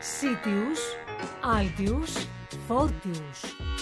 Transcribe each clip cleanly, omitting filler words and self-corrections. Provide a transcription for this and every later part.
Sitius, Altius, Fortius.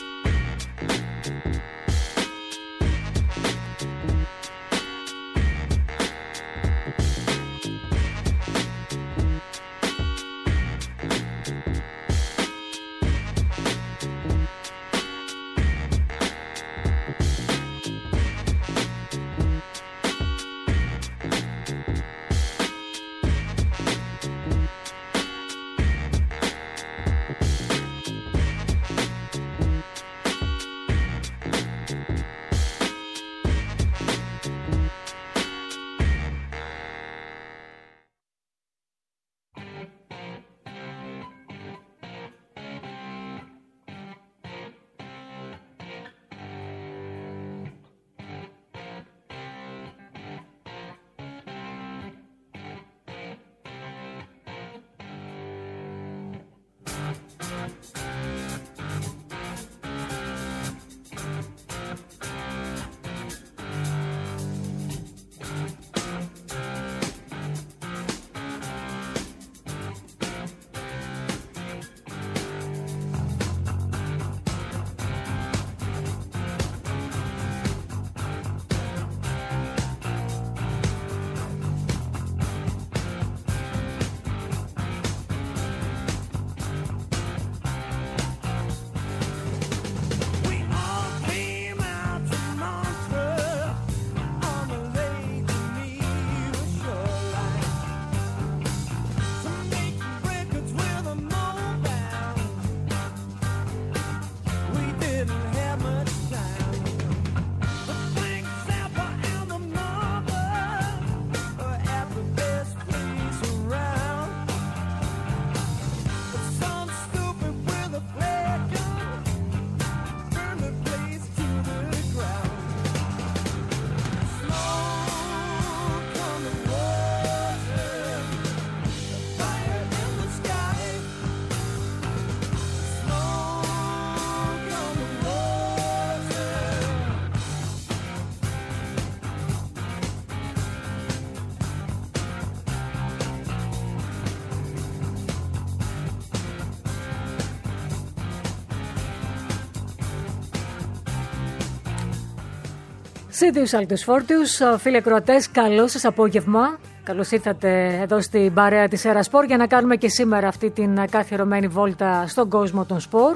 Sitius, Altius, Fortius, φίλοι ακροατές, καλό σας απόγευμα. Καλώς ήρθατε εδώ στην παρέα της Aerasport για να κάνουμε και σήμερα αυτή την καθιερωμένη βόλτα στον κόσμο των σπορ.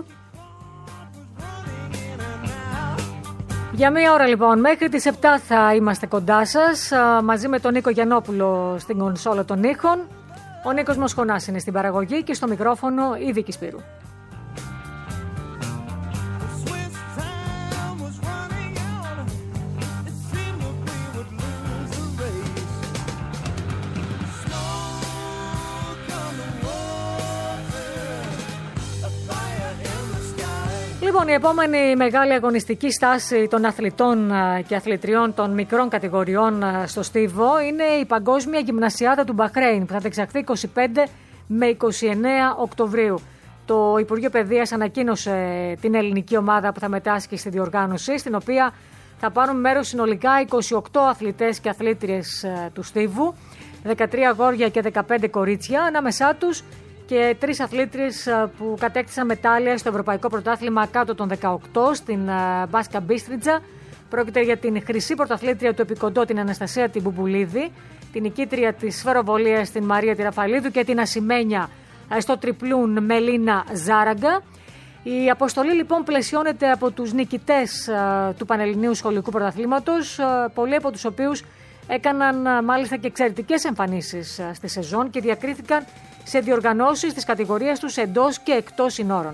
Για μία ώρα λοιπόν, μέχρι τις 7 θα είμαστε κοντά σας, μαζί με τον Νίκο Γιαννόπουλο στην κονσόλα των ήχων. Ο Νίκος Μοσχονάς είναι στην παραγωγή και στο μικρόφωνο η Βίκη Σπύρου. Λοιπόν, η επόμενη μεγάλη αγωνιστική στάση των αθλητών και αθλητριών των μικρών κατηγοριών στο Στίβο είναι η Παγκόσμια Γυμνασιάδα του Μπαχρέιν που θα διεξαχθεί 25 με 29 Οκτωβρίου. Το Υπουργείο Παιδείας ανακοίνωσε την ελληνική ομάδα που θα μετάσχει στη διοργάνωση, στην οποία θα πάρουν μέρος συνολικά 28 αθλητές και αθλήτριες του Στίβου, 13 αγόρια και 15 κορίτσια, ανάμεσά τους και 3 αθλήτριες που κατέκτησαν μετάλλια στο Ευρωπαϊκό Πρωτάθλημα κάτω των 18 στην Μπάσκα Μπίστριτζα. Πρόκειται για την χρυσή πρωταθλήτρια του επικοντό, την Αναστασία την Μπουμπουλίδη, την νικήτρια της σφαιροβολίας την Μαρία Τυραφαλίδου και την ασημένια στο τριπλούν Μελίνα Ζάραγκα. Η αποστολή λοιπόν πλαισιώνεται από τους νικητές του Πανελληνίου Σχολικού Πρωταθλήματος, πολλοί από τους οποίους έκαναν μάλιστα και εξαιρετικές εμφανίσεις στη σεζόν και διακρίθηκαν σε διοργανώσεις της κατηγορίας τους εντός και εκτός συνόρων.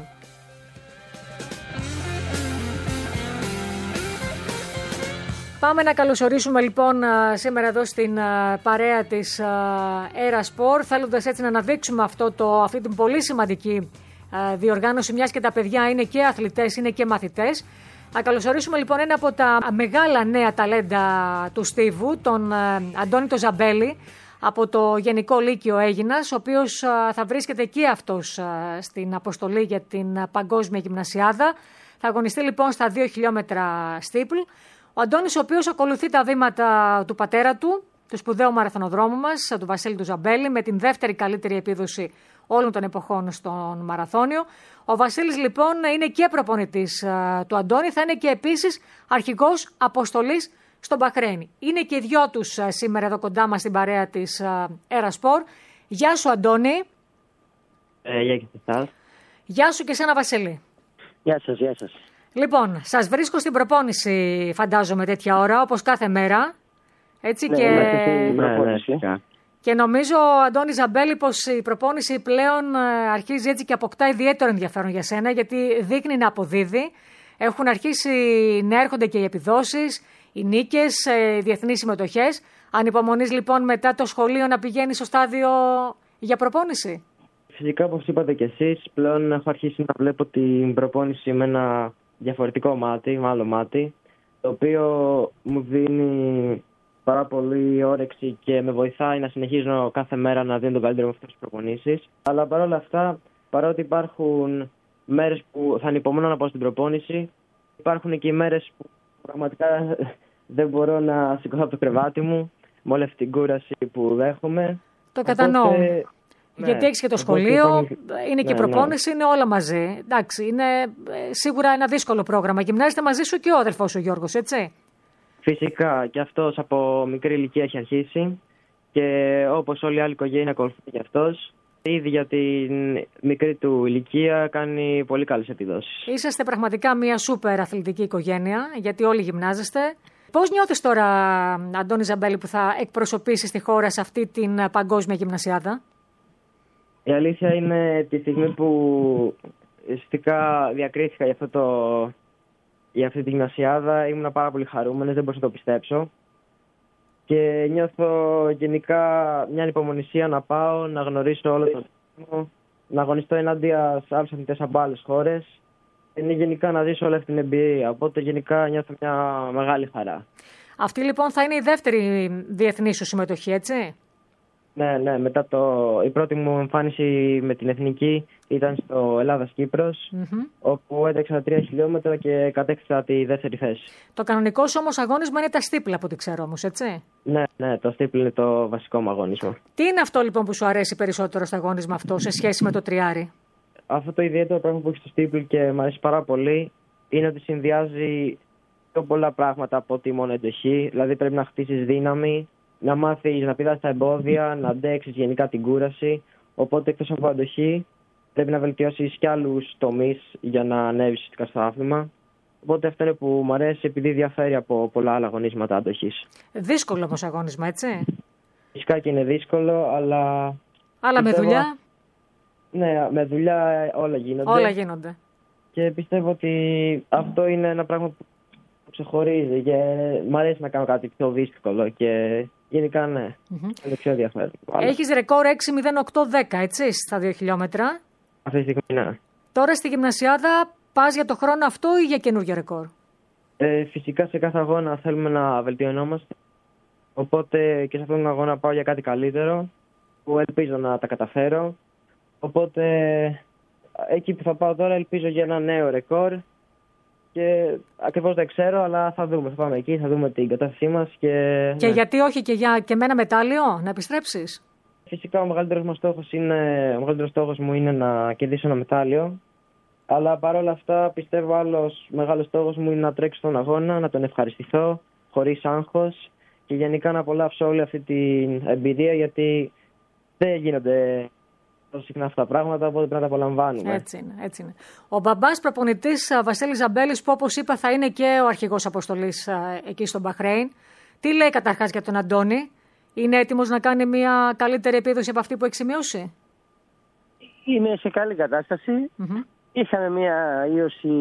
Πάμε να καλωσορίσουμε λοιπόν σήμερα εδώ στην παρέα της Aerasport, θέλοντας έτσι να αναδείξουμε αυτή την πολύ σημαντική διοργάνωση, μιας και τα παιδιά είναι και αθλητές, είναι και μαθητές. Να καλωσορίσουμε λοιπόν ένα από τα μεγάλα νέα ταλέντα του Στίβου, τον Αντώνη το Ζαμπέλη, από το Γενικό Λύκειο Αίγινας, ο οποίος θα βρίσκεται και αυτός στην αποστολή για την Παγκόσμια Γυμνασιάδα. Θα αγωνιστεί λοιπόν στα 2 χιλιόμετρα στίπλ. Ο Αντώνης, ο οποίος ακολουθεί τα βήματα του πατέρα του, του σπουδαίου μαραθωνοδρόμου μας, του Βασίλη του Ζαμπέλη, με την δεύτερη καλύτερη επίδοση όλων των εποχών στον μαραθώνιο. Ο Βασίλης λοιπόν είναι και προπονητής του Αντώνη, θα είναι και επίσης αρχηγός αποστολής στον Μπαχρέιν. Είναι και οι δυο τους σήμερα εδώ κοντά μας στην παρέα της Ερασπορ. Γεια σου Αντώνη. Γεια και εσάς. Γεια σου και εσένα Βασίλη. Γεια σας, γεια σας. Λοιπόν, σας βρίσκω στην προπόνηση φαντάζομαι τέτοια ώρα, όπως κάθε μέρα. Έτσι, Ναι, και νομίζω, Αντώνη Ζαμπέλη, πως η προπόνηση πλέον αρχίζει έτσι και αποκτά ιδιαίτερο ενδιαφέρον για σένα, γιατί δείχνει να αποδίδει. Έχουν αρχίσει να έρχονται και οι επιδόσεις, οι νίκες, οι διεθνείς συμμετοχές. Ανυπομονείς λοιπόν μετά το σχολείο να πηγαίνεις στο στάδιο για προπόνηση? Φυσικά, όπως είπατε και εσείς, πλέον έχω αρχίσει να βλέπω την προπόνηση με ένα διαφορετικό μάτι, με άλλο μάτι, το οποίο μου δίνει πάρα πολύ όρεξη και με βοηθάει να συνεχίζω κάθε μέρα να δίνω τον καλύτερο με αυτές τις προπονήσεις. Αλλά παρόλα αυτά, παρότι υπάρχουν μέρες που θα ανυπομονώ να πάω στην προπόνηση, υπάρχουν και οι μέρες που πραγματικά δεν μπορώ να σηκωθώ από το κρεβάτι μου με όλη αυτή την κούραση που δέχομαι. Το κατανοώ. Γιατί έχεις και το σχολείο, είναι και η προπόνηση, είναι όλα μαζί. Εντάξει, είναι σίγουρα ένα δύσκολο πρόγραμμα. Γυμνάζεται μαζί σου και ο αδερφός σου Γιώργος, έτσι? Φυσικά, και αυτός από μικρή ηλικία έχει αρχίσει και όπως όλη η άλλη οικογένεια ακολουθεί και αυτός. Ήδη για την μικρή του ηλικία κάνει πολύ καλές επιδόσεις. Είσαστε πραγματικά μια σούπερ αθλητική οικογένεια, γιατί όλοι γυμνάζεστε. Πώς νιώθεις τώρα, Αντώνη Ζαμπέλη, που θα εκπροσωπήσεις τη χώρα σε αυτή την παγκόσμια γυμνασιάδα? Η αλήθεια είναι τη στιγμή που ουσιαστικά διακρίθηκα για αυτή τη γυμνασιάδα, ήμουν πάρα πολύ χαρούμενος, δεν μπορούσα να το πιστέψω. Και νιώθω γενικά μια ανυπομονησία να πάω, να γνωρίσω όλο τον κόσμο, να αγωνιστώ ενάντια σε άλλους αθλητές από άλλες χώρες. Είναι γενικά να ζήσω όλη αυτή την εμπειρία, οπότε γενικά νιώθω μια μεγάλη χαρά. Αυτή λοιπόν θα είναι η δεύτερη διεθνή σου συμμετοχή, έτσι? Ναι, μετά η πρώτη μου εμφάνιση με την εθνική ήταν στο Ελλάδας-Κύπρος, όπου έτρεξα 3 χιλιόμετρα και κατέκτησα τη δεύτερη θέση. Το κανονικό σου όμως αγώνισμα είναι τα στίπλα, από ό,τι ξέρω όμως, έτσι? Ναι, το στίπλ είναι το βασικό μου αγώνισμα. Τι είναι αυτό λοιπόν που σου αρέσει περισσότερο στο αγώνισμα αυτό σε σχέση με το τριάρι? Αυτό το ιδιαίτερο πράγμα που έχει στο στίπλ και μου αρέσει πάρα πολύ είναι ότι συνδυάζει πιο πολλά πράγματα από ότι μόνο εντοχή. Δηλαδή πρέπει να χτίσεις δύναμη, να μάθεις να πηδάς τα εμπόδια, να αντέξεις γενικά την κούραση. Οπότε εκτός από αντοχή πρέπει να βελτιώσεις κι άλλους τομείς για να ανέβεις στο άθλημα. Οπότε αυτό είναι που μου αρέσει, επειδή διαφέρει από πολλά άλλα αγωνίσματα αντοχής. Δύσκολο όμως αγώνισμα, έτσι? Φυσικά και είναι δύσκολο, αλλά με δουλειά? Ναι, με δουλειά όλα γίνονται. Όλα γίνονται. Και πιστεύω ότι αυτό είναι ένα πράγμα που ξεχωρίζει και μου αρέσει να κάνω κάτι πιο δύσκολο και γενικά ναι, είναι πιο ενδιαφέρον. Έχεις ρεκόρ 6.08.10, έτσι, στα 2 χιλιόμετρα. Αυτή τη στιγμή ναι. Τώρα στη γυμνασιάδα πας για το χρόνο αυτό ή για καινούργιο ρεκόρ? Φυσικά σε κάθε αγώνα θέλουμε να βελτιωνόμαστε. Οπότε και σε αυτόν τον αγώνα πάω για κάτι καλύτερο που ελπίζω να τα καταφέρω. Οπότε εκεί που θα πάω τώρα ελπίζω για ένα νέο ρεκόρ. Και ακριβώς δεν ξέρω, αλλά θα δούμε. Θα πάμε εκεί, θα δούμε την κατάστασή μας. Και γιατί όχι και με ένα μετάλλιο να επιστρέψεις? Φυσικά ο μεγαλύτερος στόχος μου είναι να κερδίσω ένα μετάλλιο. Αλλά παρόλα αυτά πιστεύω άλλος μεγάλος στόχος μου είναι να τρέξω τον αγώνα, να τον ευχαριστηθώ χωρίς άγχος και γενικά να απολαύσω όλη αυτή την εμπειρία, γιατί δεν γίνονται τόσο συχνά αυτά τα πράγματα, οπότε πρέπει να τα απολαμβάνουμε. Έτσι είναι. Ο μπαμπάς προπονητής Βασίλης Ζαμπέλης, που όπως είπα θα είναι και ο αρχηγός αποστολής εκεί στο Μπαχρέιν. Τι λέει καταρχάς για τον Αντώνη? Είναι έτοιμος να κάνει μια καλύτερη επίδοση από αυτή που έχει σημειώσει? Είναι σε καλή κατάσταση. Είχαμε μια ίωση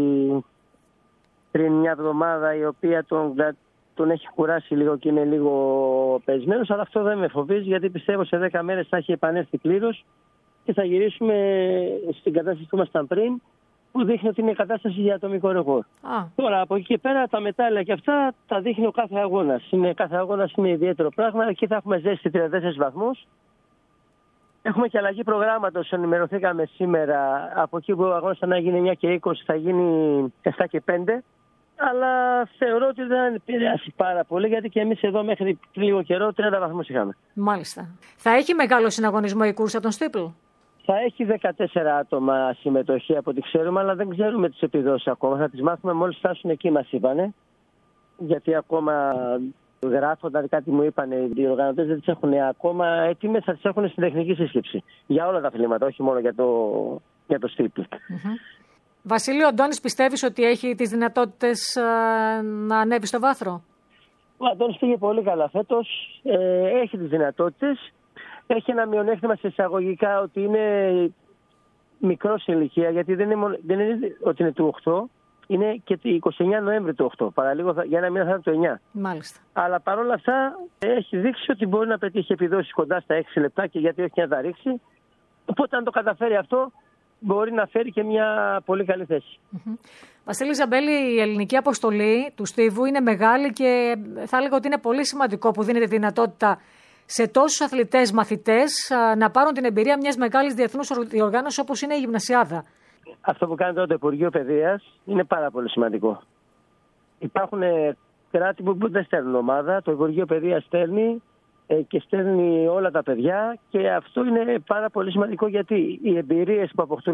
πριν μια εβδομάδα, η οποία τον έχει κουράσει λίγο και είναι λίγο πεσμένος, αλλά αυτό δεν με φοβίζει, γιατί πιστεύω σε 10 μέρες θα έχει επανέλθει πλήρως και θα γυρίσουμε στην κατάσταση που ήμασταν πριν, που δείχνει ότι είναι κατάσταση για ατομικό ρεκόρ. Τώρα από εκεί και πέρα τα μετάλλια και αυτά τα δείχνει ο κάθε αγώνας. Κάθε αγώνας είναι ιδιαίτερο πράγμα. Εκεί θα έχουμε ζέστη 34 βαθμούς. Έχουμε και αλλαγή προγράμματος, ενημερωθήκαμε σήμερα. Από εκεί που ο αγώνας θα γίνει 9 και 20 θα γίνει 7 και 5. αλλά θεωρώ ότι δεν επηρεάσει πάρα πολύ, γιατί και εμείς εδώ μέχρι λίγο καιρό 30 βαθμούς είχαμε. Μάλιστα. Θα έχει μεγάλο συναγωνισμό η κούρσα των Στίπλ? Θα έχει 14 άτομα συμμετοχή από ό,τι ξέρουμε, αλλά δεν ξέρουμε τις επιδόσεις ακόμα. Θα τις μάθουμε μόλις φτάσουν εκεί, μας είπανε. Γιατί ακόμα γράφονταν, κάτι μου είπανε, οι διοργανωτές δεν τις έχουν ακόμα έτοιμες, θα τις έχουν στην τεχνική σύσκεψη. Για όλα τα αθλήματα, όχι μόνο για το Στίπλ. Βασίλειο, Αντώνης, πιστεύεις ότι έχει τις δυνατότητες να ανέβει στο βάθρο? Ο Αντώνης πήγε πολύ καλά φέτος, έχει τις δυνατότητες. Έχει ένα μειονέκτημα σε εισαγωγικά ότι είναι μικρό σε ηλικία, γιατί δεν είναι ότι είναι του 8, είναι και 29 Νοέμβρη του 8. Παραλίγο για ένα μήνα θα είναι το 9. Μάλιστα. Αλλά παρόλα αυτά έχει δείξει ότι μπορεί να πετύχει επιδόσεις κοντά στα 6 λεπτά και γιατί όχι και να τα ρίξει. Οπότε αν το καταφέρει αυτό, μπορεί να φέρει και μια πολύ καλή θέση. Βασίλη Ζαμπέλη, η ελληνική αποστολή του Στίβου είναι μεγάλη και θα έλεγα ότι είναι πολύ σημαντικό που δίνεται δυνατότητα σε τόσους αθλητές, μαθητές να πάρουν την εμπειρία μιας μεγάλης διεθνούς διοργάνωσης όπως είναι η Γυμνασιάδα. Αυτό που κάνει τώρα το Υπουργείο Παιδείας είναι πάρα πολύ σημαντικό. Υπάρχουν κράτη που δεν στέλνουν ομάδα, το Υπουργείο Παιδείας στέλνει και στέλνει όλα τα παιδιά και αυτό είναι πάρα πολύ σημαντικό, γιατί οι εμπειρίες που αποκτούν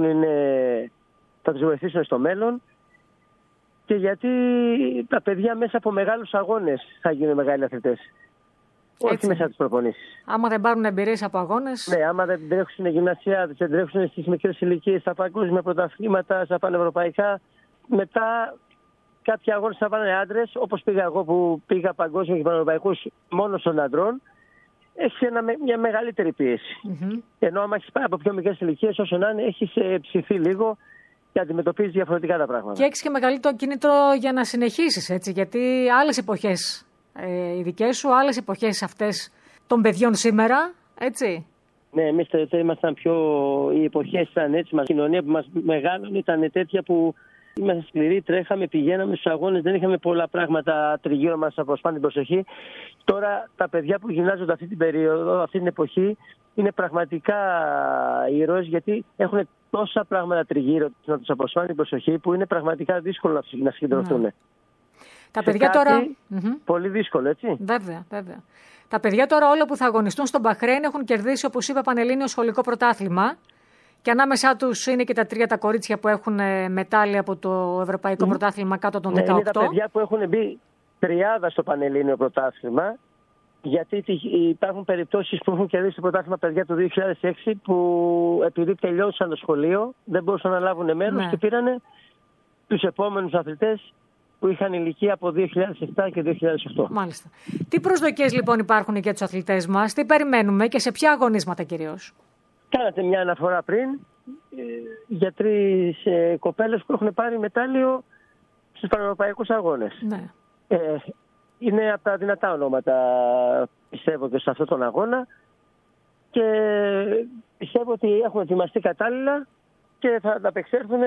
θα τους βοηθήσουν στο μέλλον και γιατί τα παιδιά μέσα από μεγάλους αγώνες θα γίνουν μεγάλοι αθλητές. Όχι μέσα από τις προπονήσεις. Άμα δεν πάρουν εμπειρίες από αγώνες. Ναι, άμα δεν τρέξουν γυμνασιάδες, δεν τρέξουν στις μικρές ηλικίες, στα παγκόσμια πρωταθλήματα, στα πανευρωπαϊκά, μετά κάποιοι αγώνες θα πάνε άντρες, όπως πήγα εγώ που πήγα παγκόσμια και πανευρωπαϊκούς μόνο των αντρών, έχει μια μεγαλύτερη πίεση. Ενώ άμα έχεις πάει από πιο μικρές ηλικίες, όσο να είναι, έχεις ψηθεί λίγο και αντιμετωπίζεις διαφορετικά τα πράγματα. Και έχεις και μεγαλύτερο κίνητρο για να συνεχίσεις, έτσι, γιατί άλλες εποχές. Οι δικές σου, άλλες εποχές αυτές των παιδιών σήμερα, έτσι. Ναι, εμείς ήμασταν οι εποχές ήταν έτσι, η κοινωνία που μας μεγάλωνε ήταν τέτοια που ήμασταν σκληροί, τρέχαμε, πηγαίναμε στους αγώνες, δεν είχαμε πολλά πράγματα τριγύρω μας από σπάνια την προσοχή. Τώρα τα παιδιά που γυμνάζονται αυτή την περίοδο, αυτή την εποχή, είναι πραγματικά ήρωες, γιατί έχουν τόσα πράγματα τριγύρω να τους αποσπάνει την προσοχή που είναι πραγματικά δύσκολο να συγκεντρωθούν. Τα παιδιά τώρα. Πολύ δύσκολο, έτσι. Βέβαια. Τα παιδιά τώρα όλα που θα αγωνιστούν στον Μπαχρέιν έχουν κερδίσει, όπως είπα, πανελλήνιο σχολικό πρωτάθλημα. Και ανάμεσά τους είναι και τα 3 τα κορίτσια που έχουν μετάλλια από το Ευρωπαϊκό Πρωτάθλημα κάτω των 18. Είναι τα παιδιά που έχουν μπει τριάδα στο πανελλήνιο πρωτάθλημα. Γιατί υπάρχουν περιπτώσεις που έχουν κερδίσει το πρωτάθλημα παιδιά του 2006 που επειδή τελειώσαν το σχολείο δεν μπορούσαν να λάβουν μέρος και πήραν τους επόμενους αθλητές που είχαν ηλικία από 2007 και 2008. Μάλιστα. Τι προσδοκίες λοιπόν υπάρχουν για τους αθλητές μας, τι περιμένουμε και σε ποια αγωνίσματα κυρίως? Κάνατε μια αναφορά πριν για 3 κοπέλες που έχουν πάρει μετάλλιο στους πανευρωπαϊκούς αγώνες. Ναι. Είναι από τα δυνατά ονόματα, πιστεύω, και σε αυτόν τον αγώνα και πιστεύω ότι έχουν ετοιμαστεί κατάλληλα και θα ανταπεξέλθουν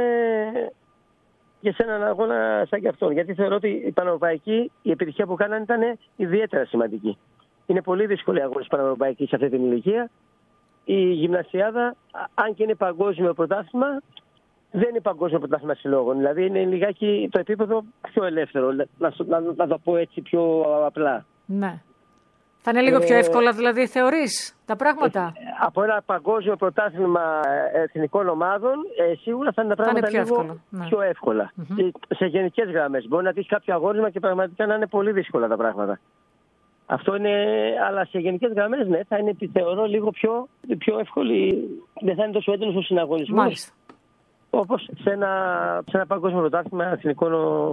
και σε έναν αγώνα σαν και αυτόν. Γιατί θεωρώ ότι η πανευρωπαϊκή, η επιτυχία που κάνανε ήταν ιδιαίτερα σημαντική. Είναι πολύ δύσκολη αγώνα πανευρωπαϊκή σε αυτή την ηλικία. Η γυμνασιάδα, αν και είναι παγκόσμιο πρωτάθλημα, δεν είναι παγκόσμιο πρωτάθλημα συλλόγων. Δηλαδή είναι λιγάκι το επίπεδο πιο ελεύθερο, να το πω έτσι πιο απλά. Ναι. Θα είναι λίγο πιο εύκολα, δηλαδή, θεωρείς τα πράγματα? Από ένα παγκόσμιο πρωτάθλημα εθνικών ομάδων, σίγουρα θα είναι τα πράγματα πιο εύκολα. Σε γενικές γραμμές. Μπορεί να τύχει κάποιο αγώνισμα και πραγματικά να είναι πολύ δύσκολα τα πράγματα. Αυτό είναι, αλλά σε γενικές γραμμές, ναι, θα είναι, θεωρώ, λίγο πιο εύκολη. Δεν θα είναι τόσο έντονος ο συναγωνισμός. Μάλιστα. Όπως σε ένα παγκόσμιο πρωτάθλημα εθνικών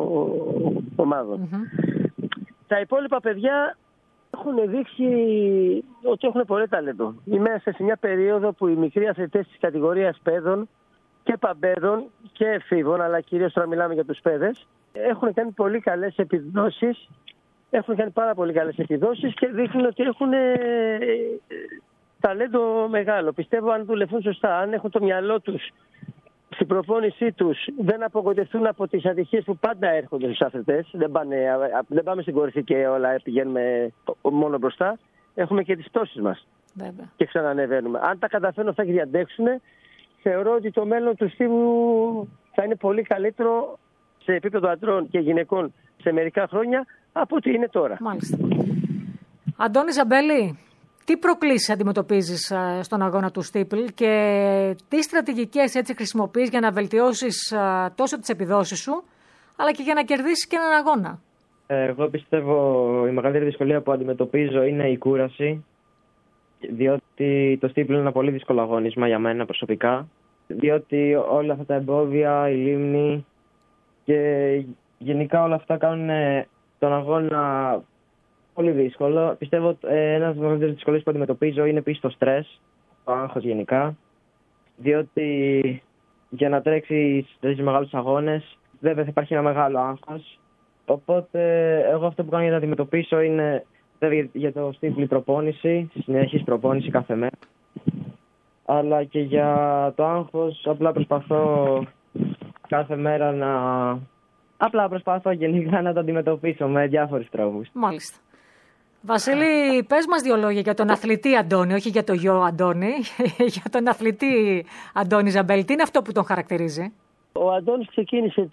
ομάδων. Τα υπόλοιπα παιδιά έχουν δείξει ότι έχουν πολύ ταλέντο. Είμαστε σε μια περίοδο που οι μικροί αθλητές της κατηγορίας παιδών και παμπέδων και εφήβων, αλλά κυρίως τώρα μιλάμε για τους παιδες, έχουν κάνει πολύ καλές επιδόσεις. Έχουν κάνει πάρα πολύ καλές επιδόσεις και δείχνουν ότι έχουν ταλέντο μεγάλο. Πιστεύω αν δουλευτούν σωστά, αν έχουν το μυαλό τους στην προπόνησή τους, δεν απογοητευτούν από τις ατυχίες που πάντα έρχονται στους αθλητές. Δεν πάμε στην κορυφή και όλα πηγαίνουμε μόνο μπροστά. Έχουμε και τις πτώσεις μας. Βέβαια. Και ξανανεβαίνουμε. Αν τα καταφέρουν αυτά και διαντέξουν, θεωρώ ότι το μέλλον του Στίβου θα είναι πολύ καλύτερο σε επίπεδο αντρών και γυναικών σε μερικά χρόνια από ό,τι είναι τώρα. Μάλιστα. Αντώνη Ζαμπέλη, τι προκλήσεις αντιμετωπίζεις στον αγώνα του στίπλ και τι στρατηγικές έτσι χρησιμοποιείς για να βελτιώσεις τόσο τις επιδόσεις σου, αλλά και για να κερδίσεις και έναν αγώνα? Εγώ πιστεύω η μεγαλύτερη δυσκολία που αντιμετωπίζω είναι η κούραση, διότι το στίπλ είναι ένα πολύ δύσκολο αγώνισμα για μένα προσωπικά, διότι όλα αυτά τα εμπόδια, η λίμνη και γενικά όλα αυτά κάνουν τον αγώνα πολύ δύσκολο. Πιστεύω ότι ένα από τι μεγαλύτερε δυσκολίε που αντιμετωπίζω είναι επίσης το στρες, το άγχος γενικά. Διότι για να τρέξει τέτοιους μεγάλους αγώνες, βέβαια θα υπάρχει ένα μεγάλο άγχος. Οπότε, εγώ αυτό που κάνω για να αντιμετωπίσω είναι για το στίπλ προπόνηση, συνεχής προπόνηση κάθε μέρα. Αλλά και για το άγχος, απλά προσπαθώ κάθε μέρα γενικά να το αντιμετωπίσω με διάφορους τρόπους. Μάλιστα. Βασίλη, πες μας 2 λόγια για τον αθλητή Αντώνη, όχι για το γιο Αντώνη, για τον αθλητή Αντώνη Ζαμπέλη. Τι είναι αυτό που τον χαρακτηρίζει? Ο Αντώνης ξεκίνησε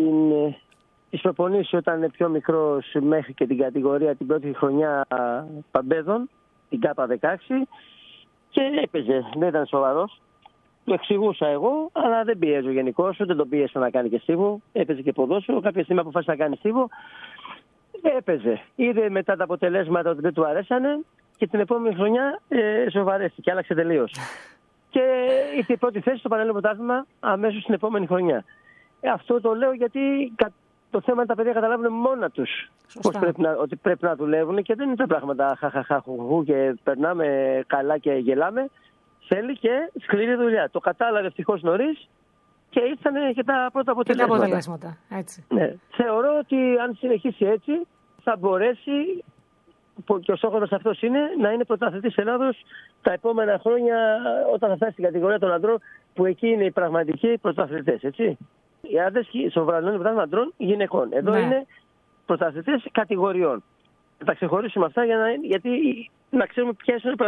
τις προπονήσεις όταν είναι πιο μικρός μέχρι και την κατηγορία την πρώτη χρονιά παμπέδων, την ΚΑΠΑ 16, και έπαιζε, δεν ήταν σοβαρός. Το εξηγούσα εγώ, αλλά δεν πιέζω γενικώς, ούτε τον πίεσα να κάνει και στίβο. Έπαιζε και ποδόσφαιρο, κάποια στιγμή αποφάσισε να κάνει στίβο. Έπαιζε. Είδε μετά τα αποτελέσματα ότι δεν του αρέσανε και την επόμενη χρονιά σοβαρέστηκε, άλλαξε τελείως. Και ήρθε η πρώτη θέση στο Πανελλήνιο Πρωτάθλημα αμέσως την επόμενη χρονιά. Αυτό το λέω γιατί το θέμα είναι τα παιδιά καταλάβουν μόνα τους ότι πρέπει να δουλεύουν και δεν είναι τα πράγματα χαχαχαχουχού και περνάμε καλά και γελάμε. Θέλει και σκληρή δουλειά. Το κατάλαβε ευτυχώς νωρίς και ήρθαν και τα πρώτα αποτελέσματα. Έτσι. Ναι. Θεωρώ ότι αν συνεχίσει έτσι θα μπορέσει, και ο στόχος μας αυτός είναι, να είναι πρωταθλητής Ελλάδος τα επόμενα χρόνια όταν θα φτάσει στην κατηγορία των αντρών, που εκεί είναι οι πραγματικοί πρωταθλητές, έτσι. Οι άντρες στο Πανελλήνιο Πρωτάθλημα αντρών γυναικών. Εδώ είναι πρωταθλητές κατηγοριών. Θα τα ξεχωρίσουμε αυτά γιατί να ξέρουμε ποιες είναι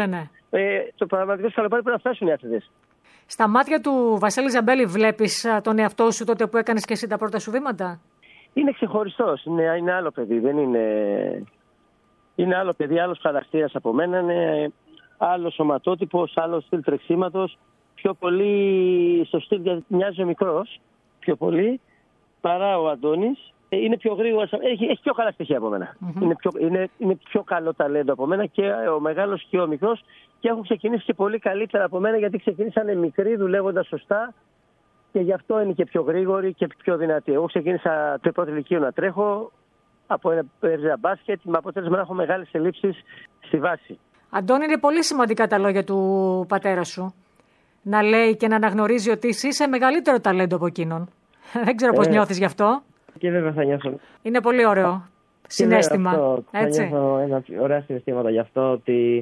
το πραγματικό σκαλοπάτι που να φτάσουν οι άθλητες. Στα μάτια του Βασίλη Ζαμπέλη βλέπεις τον εαυτό σου τότε που έκανες και εσύ τα πρώτα σου βήματα? Είναι ξεχωριστός, είναι άλλο παιδί, δεν είναι... Είναι άλλο παιδί, άλλος χαρακτήρας από μένα, είναι άλλο σωματότυπος, άλλο στυλ τρεξίματος. Πιο πολύ στο στυλ μοιάζει ο μικρός, πιο πολύ, παρά ο Αντώνης. Είναι πιο γρήγορος, έχει πιο καλά στοιχεία από μένα. Είναι πιο καλό ταλέντο από μένα και ο μεγάλος και ο μικρός, και έχουν ξεκινήσει και πολύ καλύτερα από μένα γιατί ξεκίνησαν μικροί δουλεύοντας σωστά και γι' αυτό είναι και πιο γρήγοροι και πιο δυνατοί. Εγώ ξεκίνησα το πρώτο ηλικείο να τρέχω, από ένα μπάσκετ, με αποτέλεσμα να έχω μεγάλες ελλείψεις στη βάση. Αντώνη, είναι πολύ σημαντικά τα λόγια του πατέρα σου. Να λέει και να αναγνωρίζει ότι εσύ είσαι μεγαλύτερο ταλέντο από εκείνον. Δεν ξέρω πώς νιώθεις γι' αυτό. Και βέβαια θα νιώθω. Είναι πολύ ωραίο συναίσθημα. Έτσι. Θα νιώθω ωραία συναισθήματα γι' αυτό,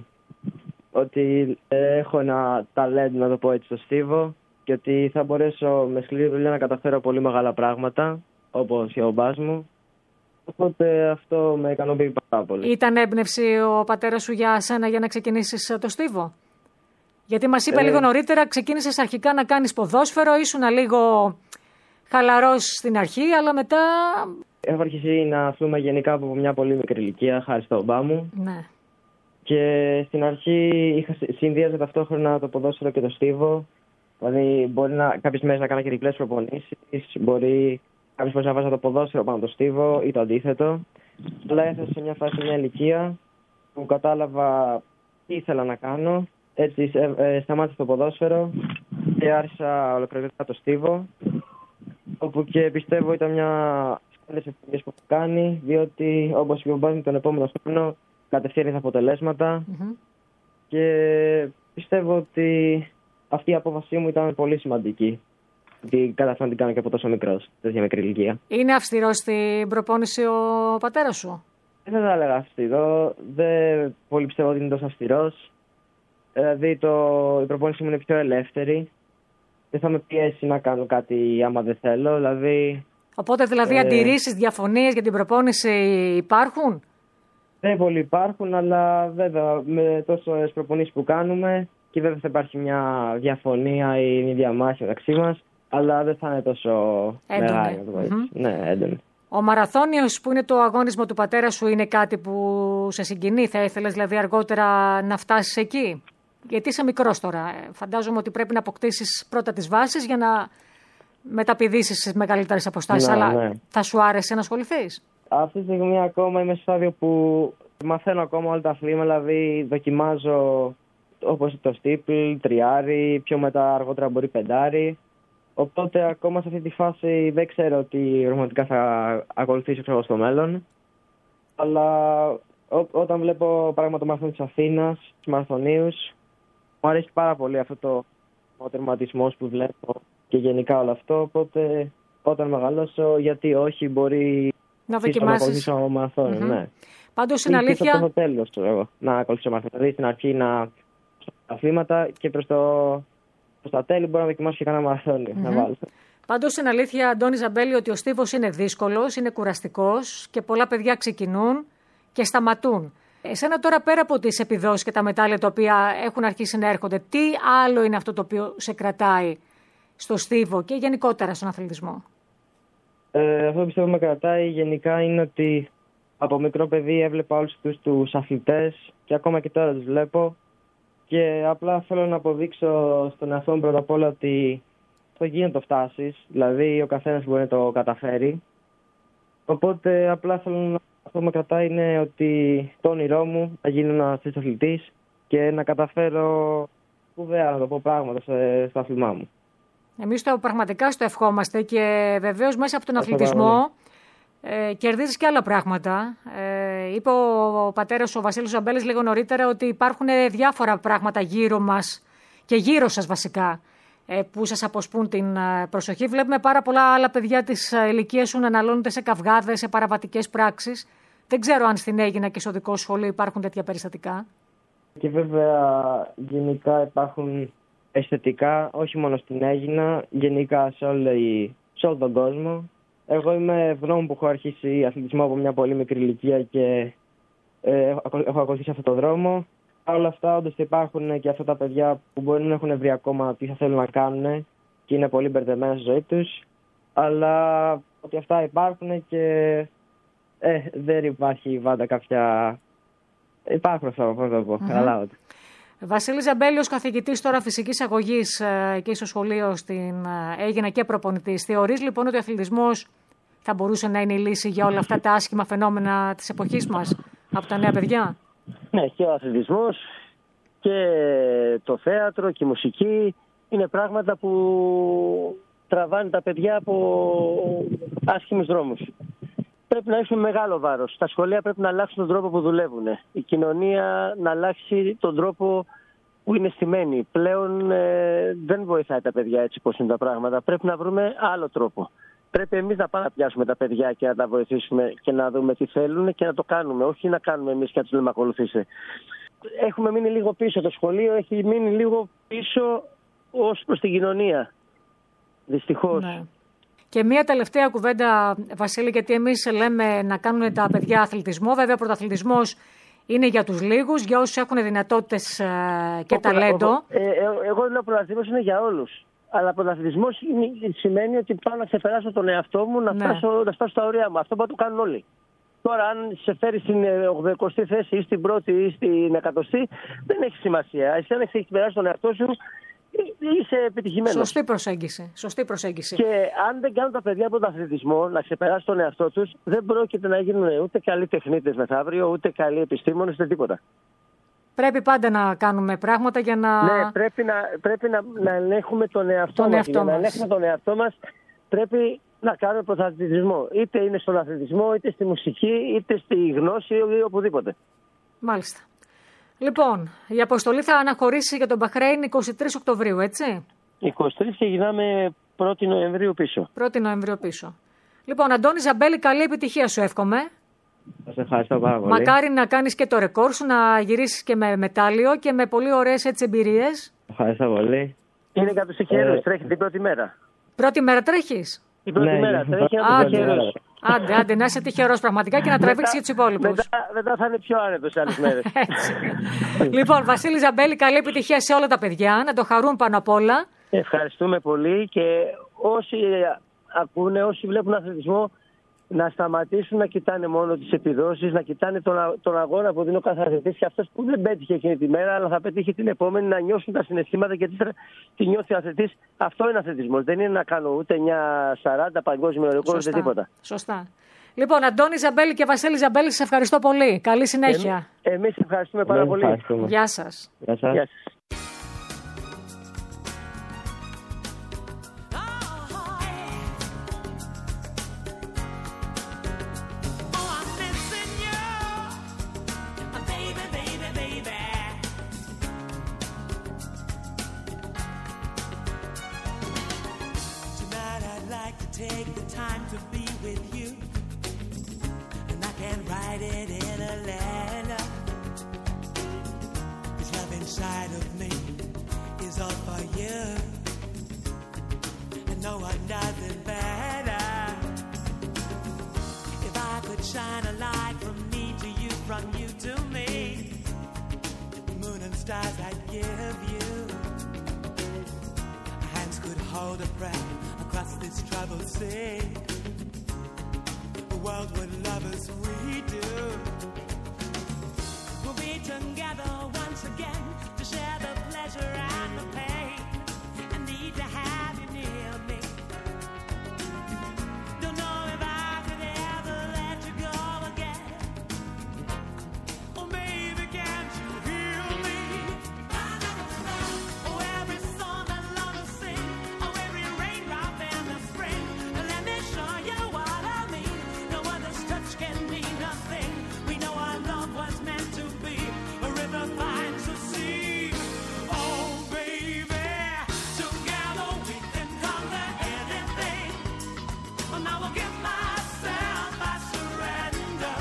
ότι έχω ένα ταλέντο, να το πω έτσι, στο στίβο, και ότι θα μπορέσω με σκληρή δουλειά να καταφέρω πολύ μεγάλα πράγματα, όπως και ο μπάς μου. Οπότε αυτό με ικανοποιεί πάρα πολύ. Ήταν έμπνευση ο πατέρας σου για σένα για να ξεκινήσεις το στίβο? Γιατί μας είπε λίγο νωρίτερα, ξεκίνησες αρχικά να κάνεις ποδόσφαιρο, ήσουν λίγο χαλαρός στην αρχή, αλλά μετά... Έχω αρχίσει να αθλούμε γενικά από μια πολύ μικρή ηλικία, χάρη στο μπά μου. Ναι. Και στην αρχή συνδύαζα ταυτόχρονα το ποδόσφαιρο και το στίβο. Δηλαδή, μπορεί κάποιες μέρες να κάνω και διπλές προπονήσεις, μπορεί κάποιες φορές να βάζα το ποδόσφαιρο πάνω το στίβο ή το αντίθετο. Αλλά έφτασα σε μια φάση, μια ηλικία που κατάλαβα τι ήθελα να κάνω. Έτσι σταμάτησα το ποδόσφαιρο και άρχισα ολοκληρωτικά το στίβο. Όπου και πιστεύω ήταν μια σπάνιες ευκαιρίες που έχω κάνει, διότι όπως είπε ο μπάς μου, τον επόμενο χρόνο κατευθείαν τα αποτελέσματα. Και πιστεύω ότι αυτή η απόφασή μου ήταν πολύ σημαντική. Γιατί καταφέρω να την κάνω και από τόσο μικρός, τέτοια μικρή ηλικία. Είναι αυστηρός στην προπόνηση ο πατέρας σου? Δεν θα έλεγα αυστηρό. Δεν πολύ πιστεύω ότι είναι τόσο αυστηρός. Δηλαδή η προπόνηση μου είναι πιο ελεύθερη. Δεν θα με πιέσει να κάνω κάτι άμα δεν θέλω. Οπότε αντιρρήσεις, διαφωνίες για την προπόνηση υπάρχουν? Δεν πολύ υπάρχουν, αλλά βέβαια με τόσες προπονήσεις που κάνουμε και βέβαια θα υπάρχει μια διαφωνία ή μια διαμάχη μεταξύ μας. αλλά δεν θα είναι τόσο μεγάλη. Ναι, έντονη. Ο μαραθώνιος που είναι το αγώνισμα του πατέρα σου είναι κάτι που σε συγκινεί? Θα ήθελες δηλαδή αργότερα να φτάσεις εκεί? Γιατί είσαι μικρός τώρα. Φαντάζομαι ότι πρέπει να αποκτήσεις πρώτα τις βάσεις για να μεταπηδήσεις σε μεγαλύτερες αποστάσεις. Ναι, αλλά ναι. θα σου άρεσε να ασχοληθείς? Αυτή τη στιγμή ακόμα είμαι στο στάδιο που μαθαίνω ακόμα όλα τα αθλήματα, δηλαδή δοκιμάζω όπως το στίπλ, τριάρι, πιο μετά αργότερα μπορεί πεντάρι. Οπότε ακόμα σε αυτή τη φάση δεν ξέρω τι πραγματικά θα ακολουθήσω στο μέλλον. Αλλά όταν βλέπω πράγμα το μαραθώνιο της Αθήνας, τους μαραθωνίους, μου αρέσει πάρα πολύ αυτό ο τερματισμός που βλέπω και γενικά όλο αυτό. Οπότε όταν μεγαλώσω, γιατί όχι, μπορεί να δοκιμάσεις. Να ακολουθήσω μαραθώνιο, ναι. Πάντως είναι αλήθεια. Στο τέλος να ακολουθήσω μαραθώνιο. Δηλαδή στην αρχή να αθλήματα και προς τα τέλη μπορώ να δοκιμάσω και κανένα μαραθώνιο. Να βάλω. Πάντως είναι αλήθεια, Αντώνη Ζαμπέλη, ότι ο στίβος είναι δύσκολος, είναι κουραστικός και πολλά παιδιά ξεκινούν και σταματούν. Εσένα τώρα, πέρα από τις επιδόσεις και τα μετάλλια τα οποία έχουν αρχίσει να έρχονται, τι άλλο είναι αυτό το οποίο σε κρατάει στο στίβο και γενικότερα στον αθλητισμό? Αυτό που πιστεύω με κρατάει γενικά είναι ότι από μικρό παιδί έβλεπα όλους τους αθλητές και ακόμα και τώρα τους βλέπω και απλά θέλω να αποδείξω στον εαυτό μου πρώτα απ' όλα ότι το γίνεται το φτάσεις, δηλαδή ο καθένας μπορεί να το καταφέρει. Οπότε απλά αυτό που με κρατάει είναι ότι το όνειρό μου να γίνω ένας αθλητής και να καταφέρω σπουδαία να το πω πράγματα στο αθλημά μου. Εμείς πραγματικά στο ευχόμαστε και βεβαίως μέσα από τον αθλητισμό κερδίζεις και άλλα πράγματα. Είπε ο πατέρας ο Βασίλης Ζαμπέλης λίγο νωρίτερα ότι υπάρχουν διάφορα πράγματα γύρω μας και γύρω σας βασικά που σας αποσπούν την προσοχή. Βλέπουμε πάρα πολλά άλλα παιδιά της ηλικίας σου να αναλώνονται σε καυγάδες, σε παραβατικές πράξεις. Δεν ξέρω αν στην Αίγινα και στο δικό σχολείο υπάρχουν τέτοια περιστατικά. Και βέβαια γενικά υπάρχουν αισθητικά, όχι μόνο στην Αίγινα, γενικά σε όλο τον κόσμο. Εγώ είμαι ευγνώμων που έχω αρχίσει αθλητισμό από μια πολύ μικρή ηλικία και έχω ακολουθήσει αυτόν τον δρόμο. Παρ' όλα αυτά, όντως υπάρχουν και αυτά τα παιδιά που μπορεί να έχουν βρει ακόμα τι θα θέλουν να κάνουν και είναι πολύ μπερδεμένα στη ζωή τους. Αλλά ότι αυτά υπάρχουν και δεν υπάρχει πάντα κάποια. Υπάρχουν αυτά που θα πω. Καταλάβατε. Βασίλη Ζαμπέλη, ως καθηγητής τώρα φυσικής αγωγής και στο σχολείο στην Αίγινα και προπονητής, θεωρείς λοιπόν ότι ο αθλητισμός θα μπορούσε να είναι η λύση για όλα αυτά τα άσχημα φαινόμενα της εποχής μας από τα νέα παιδιά? Ναι, και ο αθλητισμός και το θέατρο και η μουσική είναι πράγματα που τραβάνε τα παιδιά από άσχημους δρόμους. Πρέπει να ρίξουμε μεγάλο βάρος. Τα σχολεία πρέπει να αλλάξουν τον τρόπο που δουλεύουν. Η κοινωνία να αλλάξει τον τρόπο που είναι στημένη. Πλέον δεν βοηθάει τα παιδιά έτσι πώς είναι τα πράγματα. Πρέπει να βρούμε άλλο τρόπο. Πρέπει εμείς να πάμε να πιάσουμε τα παιδιά και να τα βοηθήσουμε και να δούμε τι θέλουν και να το κάνουμε. Όχι να κάνουμε εμείς και να τους λέμε ακολουθήστε. Έχουμε μείνει λίγο πίσω. Το σχολείο έχει μείνει λίγο πίσω ως προς την κοινωνία. Δυστυχώς. Ναι. Και μία τελευταία κουβέντα, Βασίλη, γιατί εμείς λέμε να κάνουν τα παιδιά αθλητισμό. Βέβαια, ο πρωταθλητισμός είναι για τους λίγους, για όσους έχουν δυνατότητες και ταλέντο. Εγώ λέω πρωταθλητισμός είναι για όλους. Αλλά πρωταθλητισμός σημαίνει ότι πάω να ξεπεράσω τον εαυτό μου, να φτάσω στα όρια μου. Αυτό που το κάνουν όλοι. Τώρα, αν σε φέρει στην 80η θέση ή στην πρώτη ή στην 100η, δεν έχει σημασία. Εσύ, αν έχει ξεπεράσει τον εαυτό σου, είσαι επιτυχημένος. Σωστή προσέγγιση. Και αν δεν κάνουν τα παιδιά από τον αθλητισμό να ξεπεράσουν τον εαυτό τους, δεν πρόκειται να γίνουν ούτε καλοί τεχνίτες μεθαύριο, ούτε καλοί επιστήμονες, ούτε τίποτα. Πρέπει πάντα να κάνουμε πράγματα για να. Ναι, πρέπει να ελέγχουμε τον εαυτό μας. Για να ελέγχουμε τον εαυτό μας, πρέπει να κάνουμε πρωταθλητισμό. Είτε είναι στον αθλητισμό, είτε στη μουσική, είτε στη γνώση, ή οπουδήποτε. Μάλιστα. Λοιπόν, η αποστολή θα αναχωρήσει για τον Μπαχρέιν 23 Οκτωβρίου, έτσι. 23 και γυρνάμε 1η Νοεμβρίου πίσω. 1η Νοεμβρίου πίσω. Λοιπόν, Αντώνη Ζαμπέλη, καλή επιτυχία σου εύχομαι. Σας ευχαριστώ πάρα πολύ. Μακάρι να κάνεις και το ρεκόρ σου, να γυρίσεις και με μετάλλιο και με πολύ ωραίες έτσι εμπειρίες. Ευχαριστώ πολύ. Είναι κάποιος τυχερός, τρέχει την πρώτη μέρα. Πρώτη μέρα τρέχεις? Την πρώτη μέρα τρέχει ένα τυχερός. Άντε, να είσαι τυχερός πραγματικά και να τραβήξεις και τους υπόλοιπους. Μετά θα είναι πιο άνετος σε άλλες μέρες. Λοιπόν, Βασίλη Ζαμπέλη, καλή επιτυχία σε όλα τα παιδιά, να το χαρούν πάνω απ' όλα. Ευχαριστούμε πολύ και όσοι ακούνε, όσοι βλέπουν αθλητισμό, να σταματήσουν να κοιτάνε μόνο τις επιδόσεις, να κοιτάνε τον αγώνα που δίνει ο κάθε αθλητής και αυτός που δεν πέτυχε εκείνη τη μέρα, αλλά θα πετύχει την επόμενη, να νιώσουν τα συναισθήματα και τι νιώθει ο αθλητής. Αυτό είναι αθλητισμός. Δεν είναι να κάνω ούτε 9.40 παγκόσμιο ρεκόρ, ούτε τίποτα. Σωστά. Λοιπόν, Αντώνη Ζαμπέλη και Βασίλη Ζαμπέλη, σας ευχαριστώ πολύ. Καλή συνέχεια. Εμείς ευχαριστούμε πάρα πολύ. Γεια σας. Γεια σας. Γεια σας. Take the time to be with you, and I can write it in a letter. This love inside of me is all for you, and no one does it better. If I could shine a light from me to you, from you to me, the moon and stars I'd give you. Our hands could hold a breath across this troubled sea. The world would love as we do. We'll be together once again to share the pleasure and the pain. I need to have you near me. Don't know if I could ever let you go again. Oh, baby, can't you hear me? Oh, every song that lovers sing, oh, every raindrop in the spring. Let me show you what I mean. No other's touch can mean nothing. We know our love was meant to be. A river finds a sea. Oh, baby, together we can conquer anything. Well, now I'll give myself, I surrender.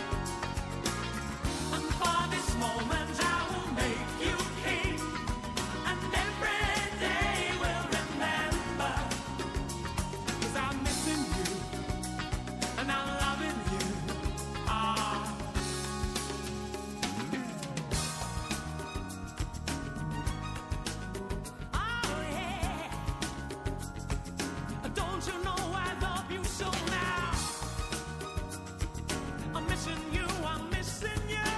And for this moment I will make you king. And every day we'll remember. 'Cause I'm missing you. And I'm loving you. Ah. Oh, yeah. Don't you know I love you so now? I'm missing you, I'm missing you.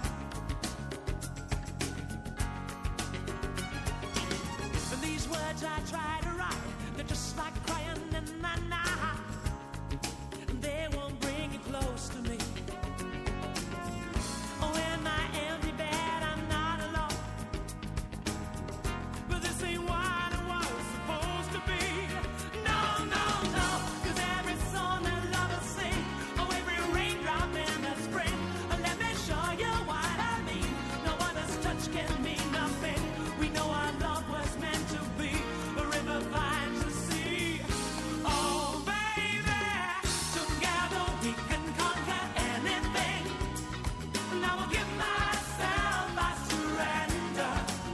And these words I try to write, they're just like crying in the night. They won't bring you close to me. Oh, in my empty bed, I'm not alone. But this ain't what it was supposed to be. No, no, no. 'Cause every song that lovers sing, oh, every raindrop in the spring. Let me show you what I mean. No other's touch can mean nothing. We know our love was meant to be. A river finds the sea. Oh, baby, together we can conquer anything. Now I'll give myself, I surrender.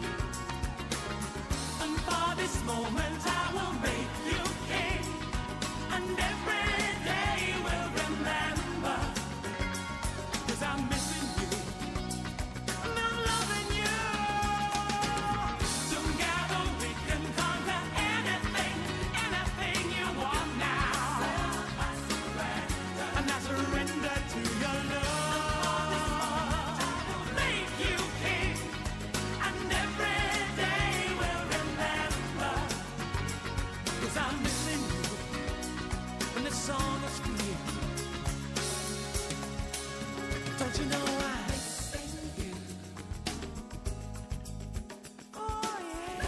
And for this moment I will make you king. And every day we'll remember. 'Cause I'm missing you. And I'm loving you. Together we can conquer anything. Anything you want now. I surrender. And I surrender to your love. Make you king. And every day we'll remember. 'Cause I'm missing you. When the song is clear. Don't you know I'm missing you? Oh, yeah.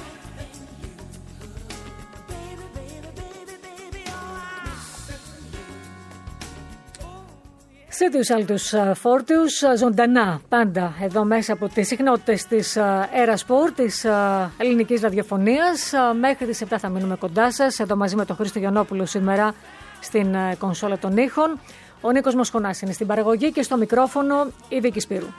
Baby, baby, baby, baby, oh, I'm missing you. Oh, yeah. Σίτιους Άλτους Φόρτιους, ζωντανά πάντα εδώ μέσα από τις συχνότητες της Era Sport, της ελληνικής ραδιοφωνίας. Μέχρι τις 7 θα μείνουμε κοντά σας, εδώ μαζί με τον Χρήστο Γιαννόπουλο σήμερα στην κονσόλα των ήχων. Ο Νίκος Μοσχονάς είναι στην παραγωγή και στο μικρόφωνο η Βίκη Σπύρου.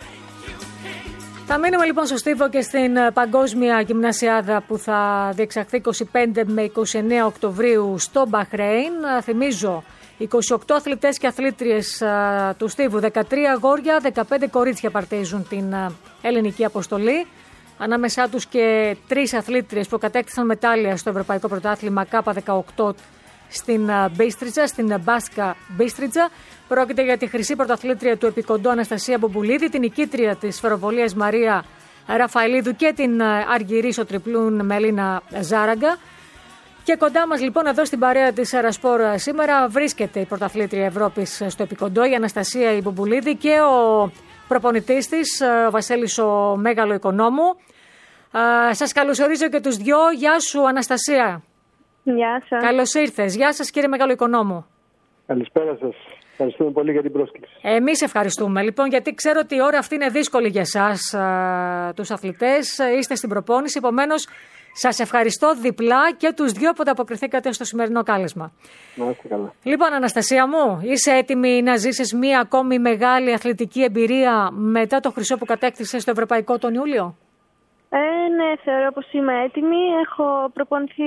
Θα μείνουμε λοιπόν στο Στίβο και στην Παγκόσμια Γυμνασιάδα που θα διεξαχθεί 25 με 29 Οκτωβρίου στο Μπαχρέιν. Θυμίζω, 28 αθλητές και αθλήτριες του Στίβου, 13 αγόρια, 15 κορίτσια παρτίζουν την ελληνική αποστολή. Ανάμεσά τους και 3 αθλήτριες που κατέκτησαν μετάλλια στο Ευρωπαϊκό Πρωτάθλημα K18 στην Μπίστριτζα, στην Μπάσκα Μπίστριτζα. Πρόκειται για τη χρυσή πρωταθλήτρια του επικοντό Αναστασία Μπομπουλίδη, την νικήτρια της σφαιροβολίας Μαρία Ραφαηλίδου και την αργυρίσο τριπλούν Μελίνα Ζάραγκα. Και κοντά μας λοιπόν εδώ στην παρέα της Αερασπόρ σήμερα βρίσκεται η πρωταθλήτρια Ευρώπης στο επικοντό, η Αναστασία Μπομπουλίδη, και ο προπονητής της, ο Βασίλης ο Μέγαλο Οικονόμου. Σας καλωσορίζω και τους δυο. Γεια σου Αναστασία. Γεια σας. Καλώς ήρθες. Γεια σας κύριε Μέγαλο Οικονόμου. Καλησπέρα σας. Ευχαριστούμε πολύ για την πρόσκληση. Εμείς ευχαριστούμε λοιπόν, γιατί ξέρω ότι η ώρα αυτή είναι δύσκολη για εσάς τους αθλητές. Είστε στην προπόνηση, επομένως σας ευχαριστώ διπλά και τους δυο που ανταποκριθήκατε στο σημερινό κάλεσμα. Να είστε καλά. Λοιπόν Αναστασία μου, είσαι έτοιμη να ζήσεις μία ακόμη μεγάλη αθλητική εμπειρία μετά το χρυσό που κατέκτησες στο Ευρωπαϊκό τον Ιούλιο? Ναι, θεωρώ πως είμαι έτοιμη. Έχω προπονηθεί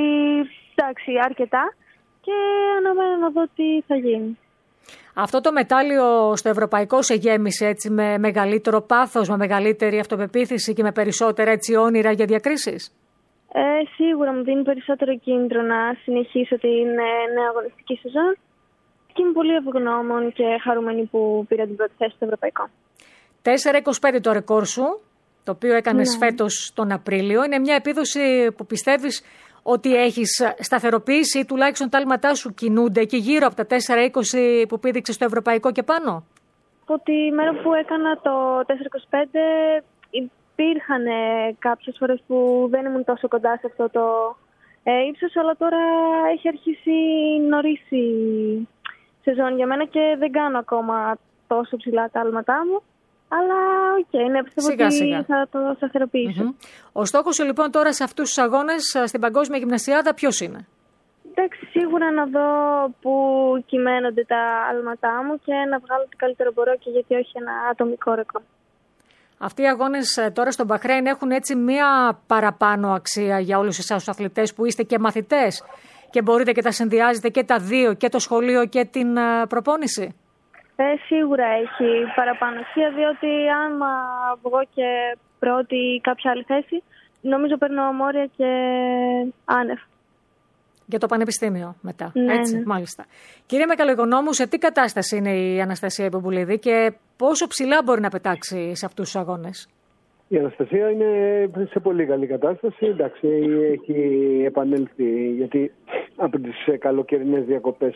αρκετά και αναμένω να δω τι θα γίνει. Αυτό το μετάλλιο στο Ευρωπαϊκό σε γέμισε έτσι με μεγαλύτερο πάθος, με μεγαλύτερη αυτοπεποίθηση και με περισσότερα έτσι όνειρα για διακρίσεις? Σίγουρα μου δίνει περισσότερο κίνητρο να συνεχίσω την νέα αγωνιστική σεζόν και είμαι πολύ ευγνώμων και χαρούμενη που πήρα την πρώτη θέση στο Ευρωπαϊκό. 4.25 το ρεκόρ σου, το οποίο έκανες φέτος τον Απρίλιο. Είναι μια επίδοση που πιστεύεις ότι έχεις σταθεροποιήσει ή τουλάχιστον τα άλματά σου κινούνται εκεί γύρω από τα 4.20 που πήδηξες στο Ευρωπαϊκό και πάνω? Από τη μέρα που έκανα το 4.25 υπήρχαν κάποιες φορές που δεν ήμουν τόσο κοντά σε αυτό το ύψος, αλλά τώρα έχει αρχίσει νωρίς η σεζόν για μένα και δεν κάνω ακόμα τόσο ψηλά τα άλματά μου. Αλλά πιστεύω ότι θα το σταθεροποιήσω. Ο στόχος σου λοιπόν τώρα σε αυτούς τους αγώνες στην Παγκόσμια Γυμνασιάδα ποιος είναι? Εντάξει, σίγουρα να δω που κυμαίνονται τα άλματά μου και να βγάλω το καλύτερο μπορώ και γιατί όχι ένα ατομικό ρεκόρ. Αυτοί οι αγώνες τώρα στον Μπαχρέιν έχουν έτσι μία παραπάνω αξία για όλους εσάς τους αθλητές που είστε και μαθητές και μπορείτε και τα συνδυάζετε και τα δύο, και το σχολείο και την προπόνηση? Σίγουρα έχει παραπάνω αξία, διότι άμα βγω και πρώτη ή κάποια άλλη θέση, νομίζω παίρνω μόρια και άνευ. Για το πανεπιστήμιο μετά, ναι, έτσι, ναι. Μάλιστα. Κύριε Μέγαλο Οικονόμου, σε τι κατάσταση είναι η Αναστασία Μπομπουλίδη και πόσο ψηλά μπορεί να πετάξει σε αυτούς τους αγώνες? Η Αναστασία είναι σε πολύ καλή κατάσταση. Εντάξει, έχει επανέλθει γιατί από τις καλοκαιρινές διακοπές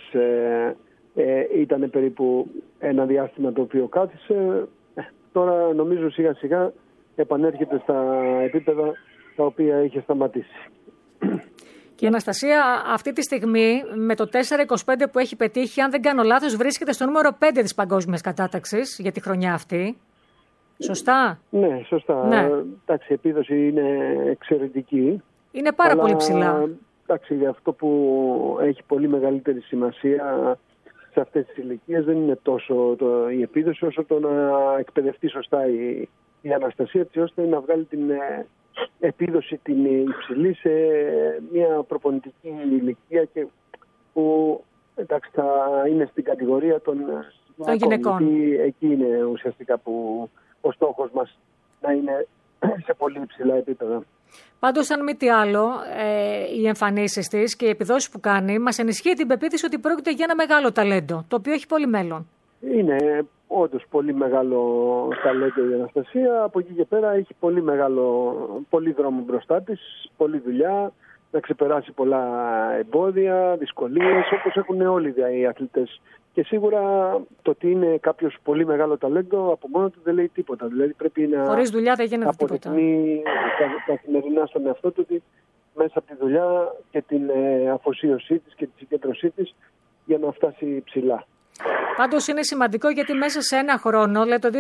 ήταν περίπου ένα διάστημα το οποίο κάθισε. Τώρα νομίζω σιγά σιγά επανέρχεται στα επίπεδα τα οποία είχε σταματήσει. Και η Αναστασία αυτή τη στιγμή με το 4.25 που έχει πετύχει, αν δεν κάνω λάθος, βρίσκεται στο νούμερο 5 της παγκόσμιας κατάταξης για τη χρονιά αυτή. Σωστά? Ναι, σωστά. Ναι. Εντάξει, η επίδοση είναι εξαιρετική. Είναι πάρα πολύ ψηλά. Εντάξει, αυτό που έχει πολύ μεγαλύτερη σημασία σε αυτές τις ηλικίες δεν είναι τόσο η επίδοση όσο το να εκπαιδευτεί σωστά η Αναστασία, έτσι ώστε να βγάλει την επίδοση την υψηλή σε μια προπονητική ηλικία και που εντάξει, θα είναι στην κατηγορία των γυναικών. Εκεί είναι ουσιαστικά που ο στόχος μας να είναι σε πολύ υψηλά επίπεδα. Πάντως, αν μη τι άλλο, οι εμφανίσεις της και οι επιδόσεις που κάνει μας ενισχύει την πεποίθηση ότι πρόκειται για ένα μεγάλο ταλέντο, το οποίο έχει πολύ μέλλον. Είναι όντως πολύ μεγάλο ταλέντο η Αναστασία. Από εκεί και πέρα έχει πολύ δρόμο μπροστά της, πολλή δουλειά, να ξεπεράσει πολλά εμπόδια, δυσκολίες, όπως έχουν όλοι οι αθλητές. Και σίγουρα το ότι είναι κάποιος πολύ μεγάλο ταλέντο από μόνο του δεν λέει τίποτα. Δηλαδή πρέπει να χωρίς δουλειά δεν γίνεται τίποτα. Αποδεικνύει καθημερινά στον εαυτό του ότι μέσα από τη δουλειά και την αφοσίωσή της και τη συγκέντρωσή της για να φτάσει ψηλά. Πάντως είναι σημαντικό γιατί μέσα σε ένα χρόνο, δηλαδή το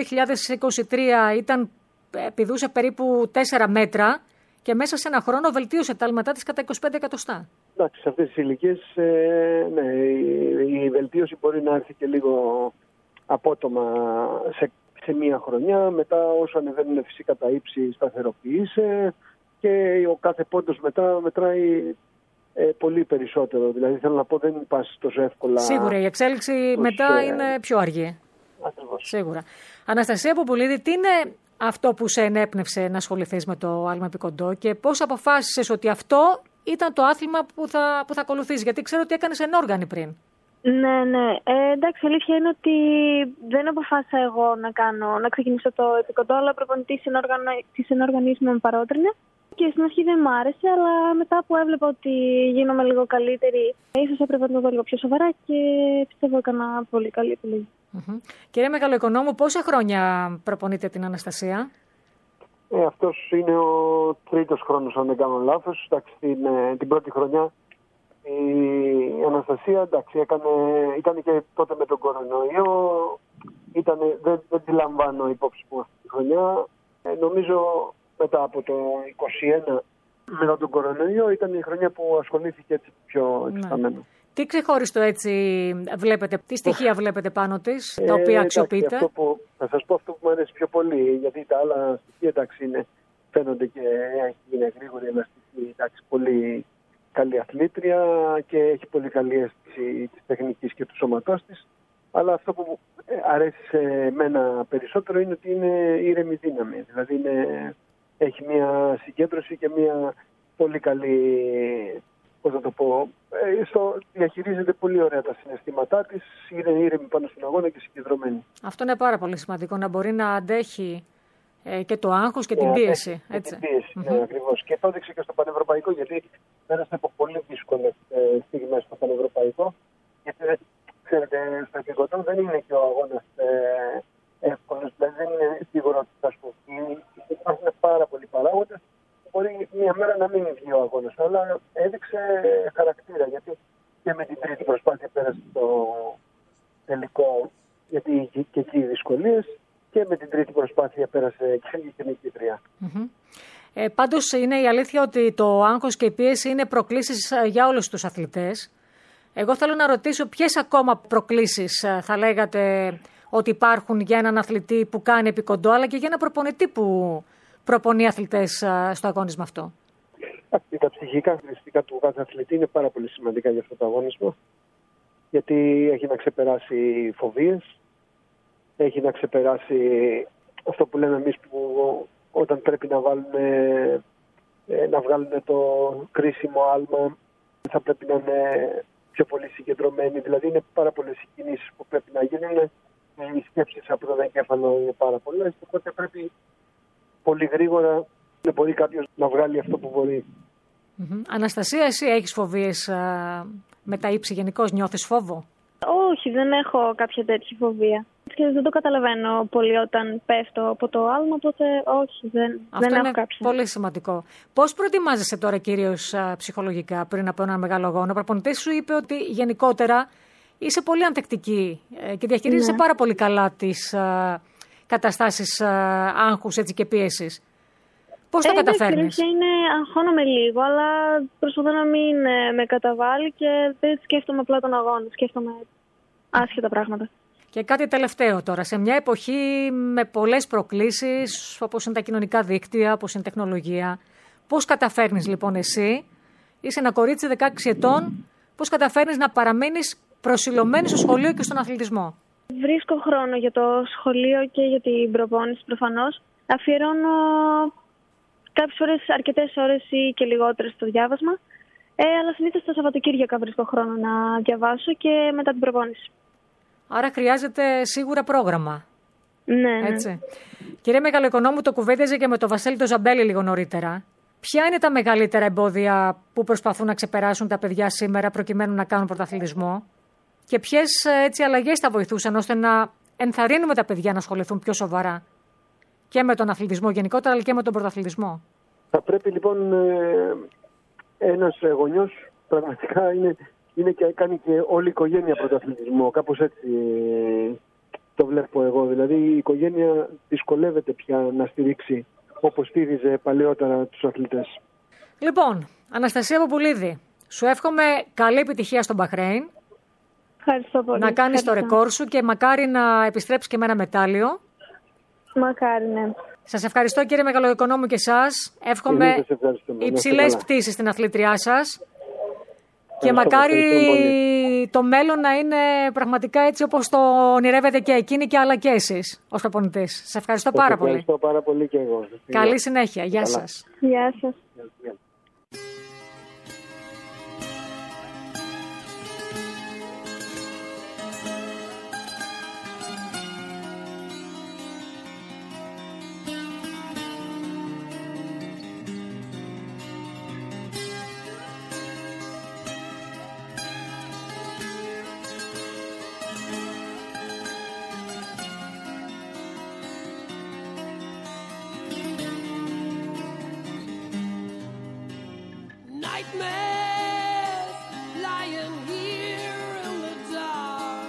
2023 πηδούσε περίπου 4 μέτρα και μέσα σε ένα χρόνο βελτίωσε τα άλματά της κατά 25 εκατοστά. Εντάξει, σε αυτές τις ηλικίες ναι, η βελτίωση μπορεί να έρθει και λίγο απότομα σε μία χρονιά. Μετά όσο ανεβαίνουν φυσικά τα ύψη σταθεροποιείσαι και ο κάθε πόντος μετά μετράει πολύ περισσότερο. Δηλαδή θέλω να πω δεν πας τόσο εύκολα. Σίγουρα η εξέλιξη μετά είναι πιο αργή. Ακριβώς. Σίγουρα. Αναστασία Μπομπουλίδη, τι είναι αυτό που σε ενέπνευσε να ασχοληθείς με το άλμα επικοντό και πώς αποφάσισες ότι αυτό ήταν το άθλημα που θα ακολουθείς? Γιατί ξέρω ότι έκανες ενόργανη πριν. Ναι. Εντάξει, αλήθεια είναι ότι δεν αποφάσισα εγώ να ξεκινήσω το επικοντό, αλλά ο προπονητής της ενόργανης με παρότρινε. Και στην αρχή δεν μ' άρεσε, αλλά μετά που έβλεπα ότι γίνομαι λίγο καλύτερη, ίσως έπρεπε να το δω λίγο πιο σοβαρά και πιστεύω έκανα πολύ καλή επιλογή. Κύριε Μεγαλοοικονόμου, πόσα χρόνια προπονείτε την Αναστασία? Αυτός είναι ο τρίτος χρόνος, αν δεν κάνω λάθος. Εντάξει, την πρώτη χρονιά η Αναστασία, εντάξει, ήταν και τότε με τον κορονοϊό. Δεν τη λαμβάνω υπόψη μου αυτή τη χρονιά. Νομίζω μετά από το 2021, μετά τον κορονοϊό, ήταν η χρονιά που ασχολήθηκε έτσι πιο εξεταμένα. Τι ξεχώριστο έτσι βλέπετε, τι στοιχεία βλέπετε πάνω της, τα οποία αξιοποιείτε? Θα σας πω αυτό που μου αρέσει πιο πολύ, γιατί τα άλλα στοιχεία, εντάξει, φαίνονται και είναι γρήγορη, ελαστική, εντάξει, πολύ καλή αθλήτρια και έχει πολύ καλή αίσθηση της τεχνικής και του σώματός της. Αλλά αυτό που αρέσει σε μένα περισσότερο είναι ότι είναι ήρεμη δύναμη. Δηλαδή έχει μια συγκέντρωση και μια πολύ καλή, πώς να το πω, διαχειρίζεται πολύ ωραία τα συναισθήματά της, είναι ήρεμη πάνω στον αγώνα και συγκεντρωμένη. Αυτό είναι πάρα πολύ σημαντικό, να μπορεί να αντέχει και το άγχος και την πίεση. Έτσι. Την πίεση, ναι, ακριβώς. Και το έδειξε και στο Πανευρωπαϊκό, γιατί πέρασε από πολύ δύσκολες στιγμές στο Πανευρωπαϊκό. Γιατί, ξέρετε, στο επικοντό δεν είναι και ο αγώνας εύκολος, δηλαδή δεν είναι σίγουρο ότι θα σκουφτεί. Υπάρχουν πάρα πολλοί παράγοντες. Μπορεί μια μέρα να μην βγει ο αγώνας, αλλά έδειξε χαρακτήρα, γιατί και με την τρίτη προσπάθεια πέρασε το τελικό, γιατί είχε και εκεί δυσκολίες, και με την τρίτη προσπάθεια πέρασε και νικήτρια. Πάντως είναι η αλήθεια ότι το άγχος και η πίεση είναι προκλήσεις για όλους τους αθλητές. Εγώ θέλω να ρωτήσω ποιες ακόμα προκλήσεις θα λέγατε ότι υπάρχουν για έναν αθλητή που κάνει επικοντό, αλλά και για έναν προπονητή που προπονεί αθλητές στο αγώνισμα αυτό? Τα ψυχικά χαρακτηριστικά του κάθε αθλητή είναι πάρα πολύ σημαντικά για αυτό το αγώνισμα, γιατί έχει να ξεπεράσει φοβίες, έχει να ξεπεράσει αυτό που λέμε εμείς, που όταν πρέπει να βγάλουν το κρίσιμο άλμα, θα πρέπει να είναι πιο πολύ συγκεντρωμένοι. Δηλαδή είναι πάρα πολλές οι κινήσεις που πρέπει να γίνουν. Οι σκέψεις από τον εγκέφαλο είναι πάρα πολλές, οπότε πρέπει πολύ γρήγορα να μπορεί κάποιος να βγάλει αυτό που μπορεί. Αναστασία, εσύ έχεις φοβίες με τα ύψη γενικώς, νιώθεις φόβο? Όχι, δεν έχω κάποια τέτοια φοβία. Και δεν το καταλαβαίνω πολύ όταν πέφτω από το άλμα, οπότε όχι, δεν έχω κάποια. Αυτό είναι πολύ σημαντικό. Πώς προετοιμάζεσαι τώρα κυρίως ψυχολογικά πριν από έναν μεγάλο αγώνα? Ο προπονητής σου είπε ότι γενικότερα είσαι πολύ ανθεκτική και διαχειρίζεσαι πάρα πολύ καλά τις καταστάσεις άγχους και πίεσης. Πώς το καταφέρνεις? Αγχώνομαι λίγο, αλλά προσπαθώ να μην με καταβάλει και δεν σκέφτομαι απλά τον αγώνα, σκέφτομαι άσχετα πράγματα. Και κάτι τελευταίο τώρα, σε μια εποχή με πολλές προκλήσεις, όπως είναι τα κοινωνικά δίκτυα, όπως είναι η τεχνολογία, πώς καταφέρνεις λοιπόν εσύ, είσαι ένα κορίτσι 16 ετών, πώς καταφέρνεις να παραμείνεις προσιλωμένη στο σχολείο και στον αθλητισμό? Βρίσκω χρόνο για το σχολείο και για την προπόνηση προφανώς. Αφιερώνω κάποιες φορές αρκετές ώρες ή και λιγότερες στο διάβασμα, αλλά συνήθως τα Σαββατοκύριακα βρίσκω χρόνο να διαβάσω και μετά την προπόνηση. Άρα χρειάζεται σίγουρα πρόγραμμα. Ναι. Έτσι. Κύριε Μεγαλοοικονόμου, το κουβέντιαζε και με τον Βασίλη τον Ζαμπέλη λίγο νωρίτερα. Ποια είναι τα μεγαλύτερα εμπόδια που προσπαθούν να ξεπεράσουν τα παιδιά σήμερα προκειμένου να κάνουν πρωταθλητισμό, και ποιες αλλαγές θα βοηθούσαν ώστε να ενθαρρύνουμε τα παιδιά να ασχοληθούν πιο σοβαρά και με τον αθλητισμό γενικότερα, αλλά και με τον πρωταθλητισμό? Θα πρέπει λοιπόν ένας γονιός πραγματικά είναι και κάνει και όλη η οικογένεια πρωταθλητισμό. Κάπως έτσι το βλέπω εγώ. Δηλαδή η οικογένεια δυσκολεύεται πια να στηρίξει όπως στήριζε παλαιότερα τους αθλητές. Λοιπόν, Αναστασία Ποπουλίδη, σου εύχομαι καλή επιτυχία στο Μπαχρέιν. Ευχαριστώ πολύ. Να κάνεις το ρεκόρ σου και μακάρι να επιστρέψεις και με ένα μετάλλιο. Μακάρι, ναι. Σας ευχαριστώ κύριε Μεγαλοοικονόμου και εσάς. Εύχομαι υψηλές πτήσεις στην αθλήτριά σας. Και μακάρι το μέλλον να είναι πραγματικά έτσι όπως το ονειρεύετε και εκείνη και αλλά και εσείς ως προπονητής. Σας ευχαριστώ πάρα πολύ. Ευχαριστώ πάρα πολύ και εγώ. Καλή συνέχεια. Γεια σας. Γεια σας. Nightmares lying here in the dark.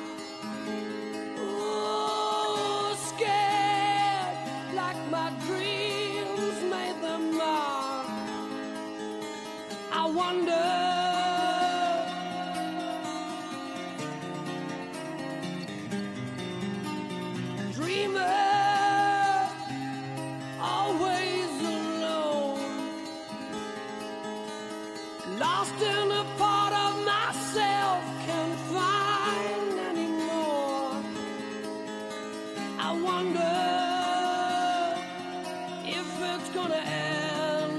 Ooh, scared like my dreams made them mark. I wonder, dreamer, always alone. Lost in a part of myself, can't find anymore. I wonder if it's gonna end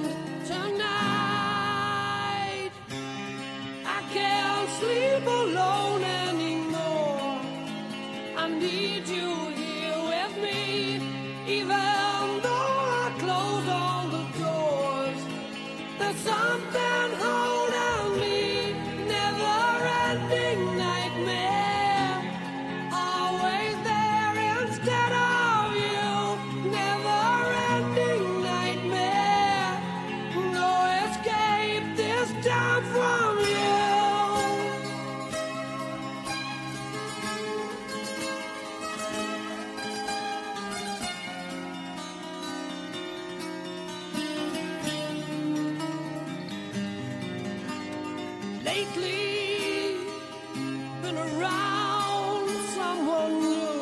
tonight. I can't sleep alone anymore. I need you here with me, even though I close all the doors. There's something holding me, never-ending nightmare. Always there instead of you, never-ending nightmare. No escape this time from you. Lately, been around someone new.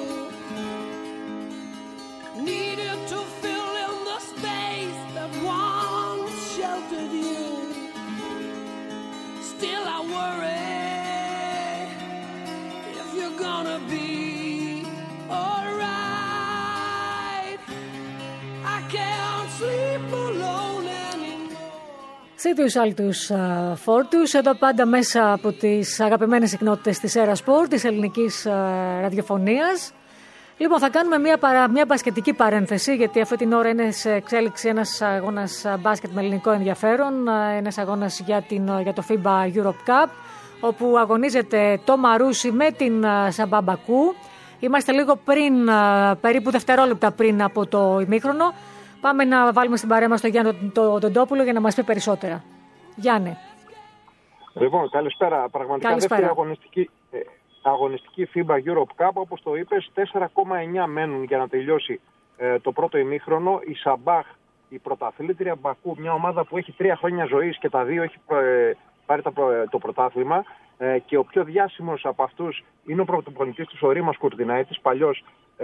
Needed to fill in the space that once sheltered you. Still I worry if you're gonna be alright. I can't sleep alone anymore. Σίτιους Άλτους Φόρτους, εδώ πάντα μέσα από τις αγαπημένες συχνότητες της Έρα Σπορ, της ελληνικής ραδιοφωνίας. Λοιπόν, θα κάνουμε μια μπασκετική παρένθεση, γιατί αυτή την ώρα είναι σε εξέλιξη ένας αγώνας μπάσκετ με ελληνικό ενδιαφέρον, ένας αγώνας για το FIBA Europe Cup, όπου αγωνίζεται το Μαρούσι με την Σαμπά Μπακού. Είμαστε λίγο πριν, περίπου δευτερόλεπτα πριν από το ημίχρονο. Πάμε να βάλουμε στην παρέα μας τον Γιάννη Τοντόπουλο για να μας πει περισσότερα. Γιάννη. Λοιπόν, καλησπέρα. Πραγματικά Καλησπέρα. δεύτερη αγωνιστική FIBA Europe Cup, όπως το είπες, 4,9 μένουν για να τελειώσει το πρώτο ημίχρονο. Η Σαμπάχ, η πρωταθλήτρια Μπακού, μια ομάδα που έχει 3 χρόνια ζωής και τα 2 έχει πάρει το πρωτάθλημα, και ο πιο διάσημος από αυτούς είναι ο πρωτοπονητής του, ο Ρήμας Κουρτινάιτης, παλιός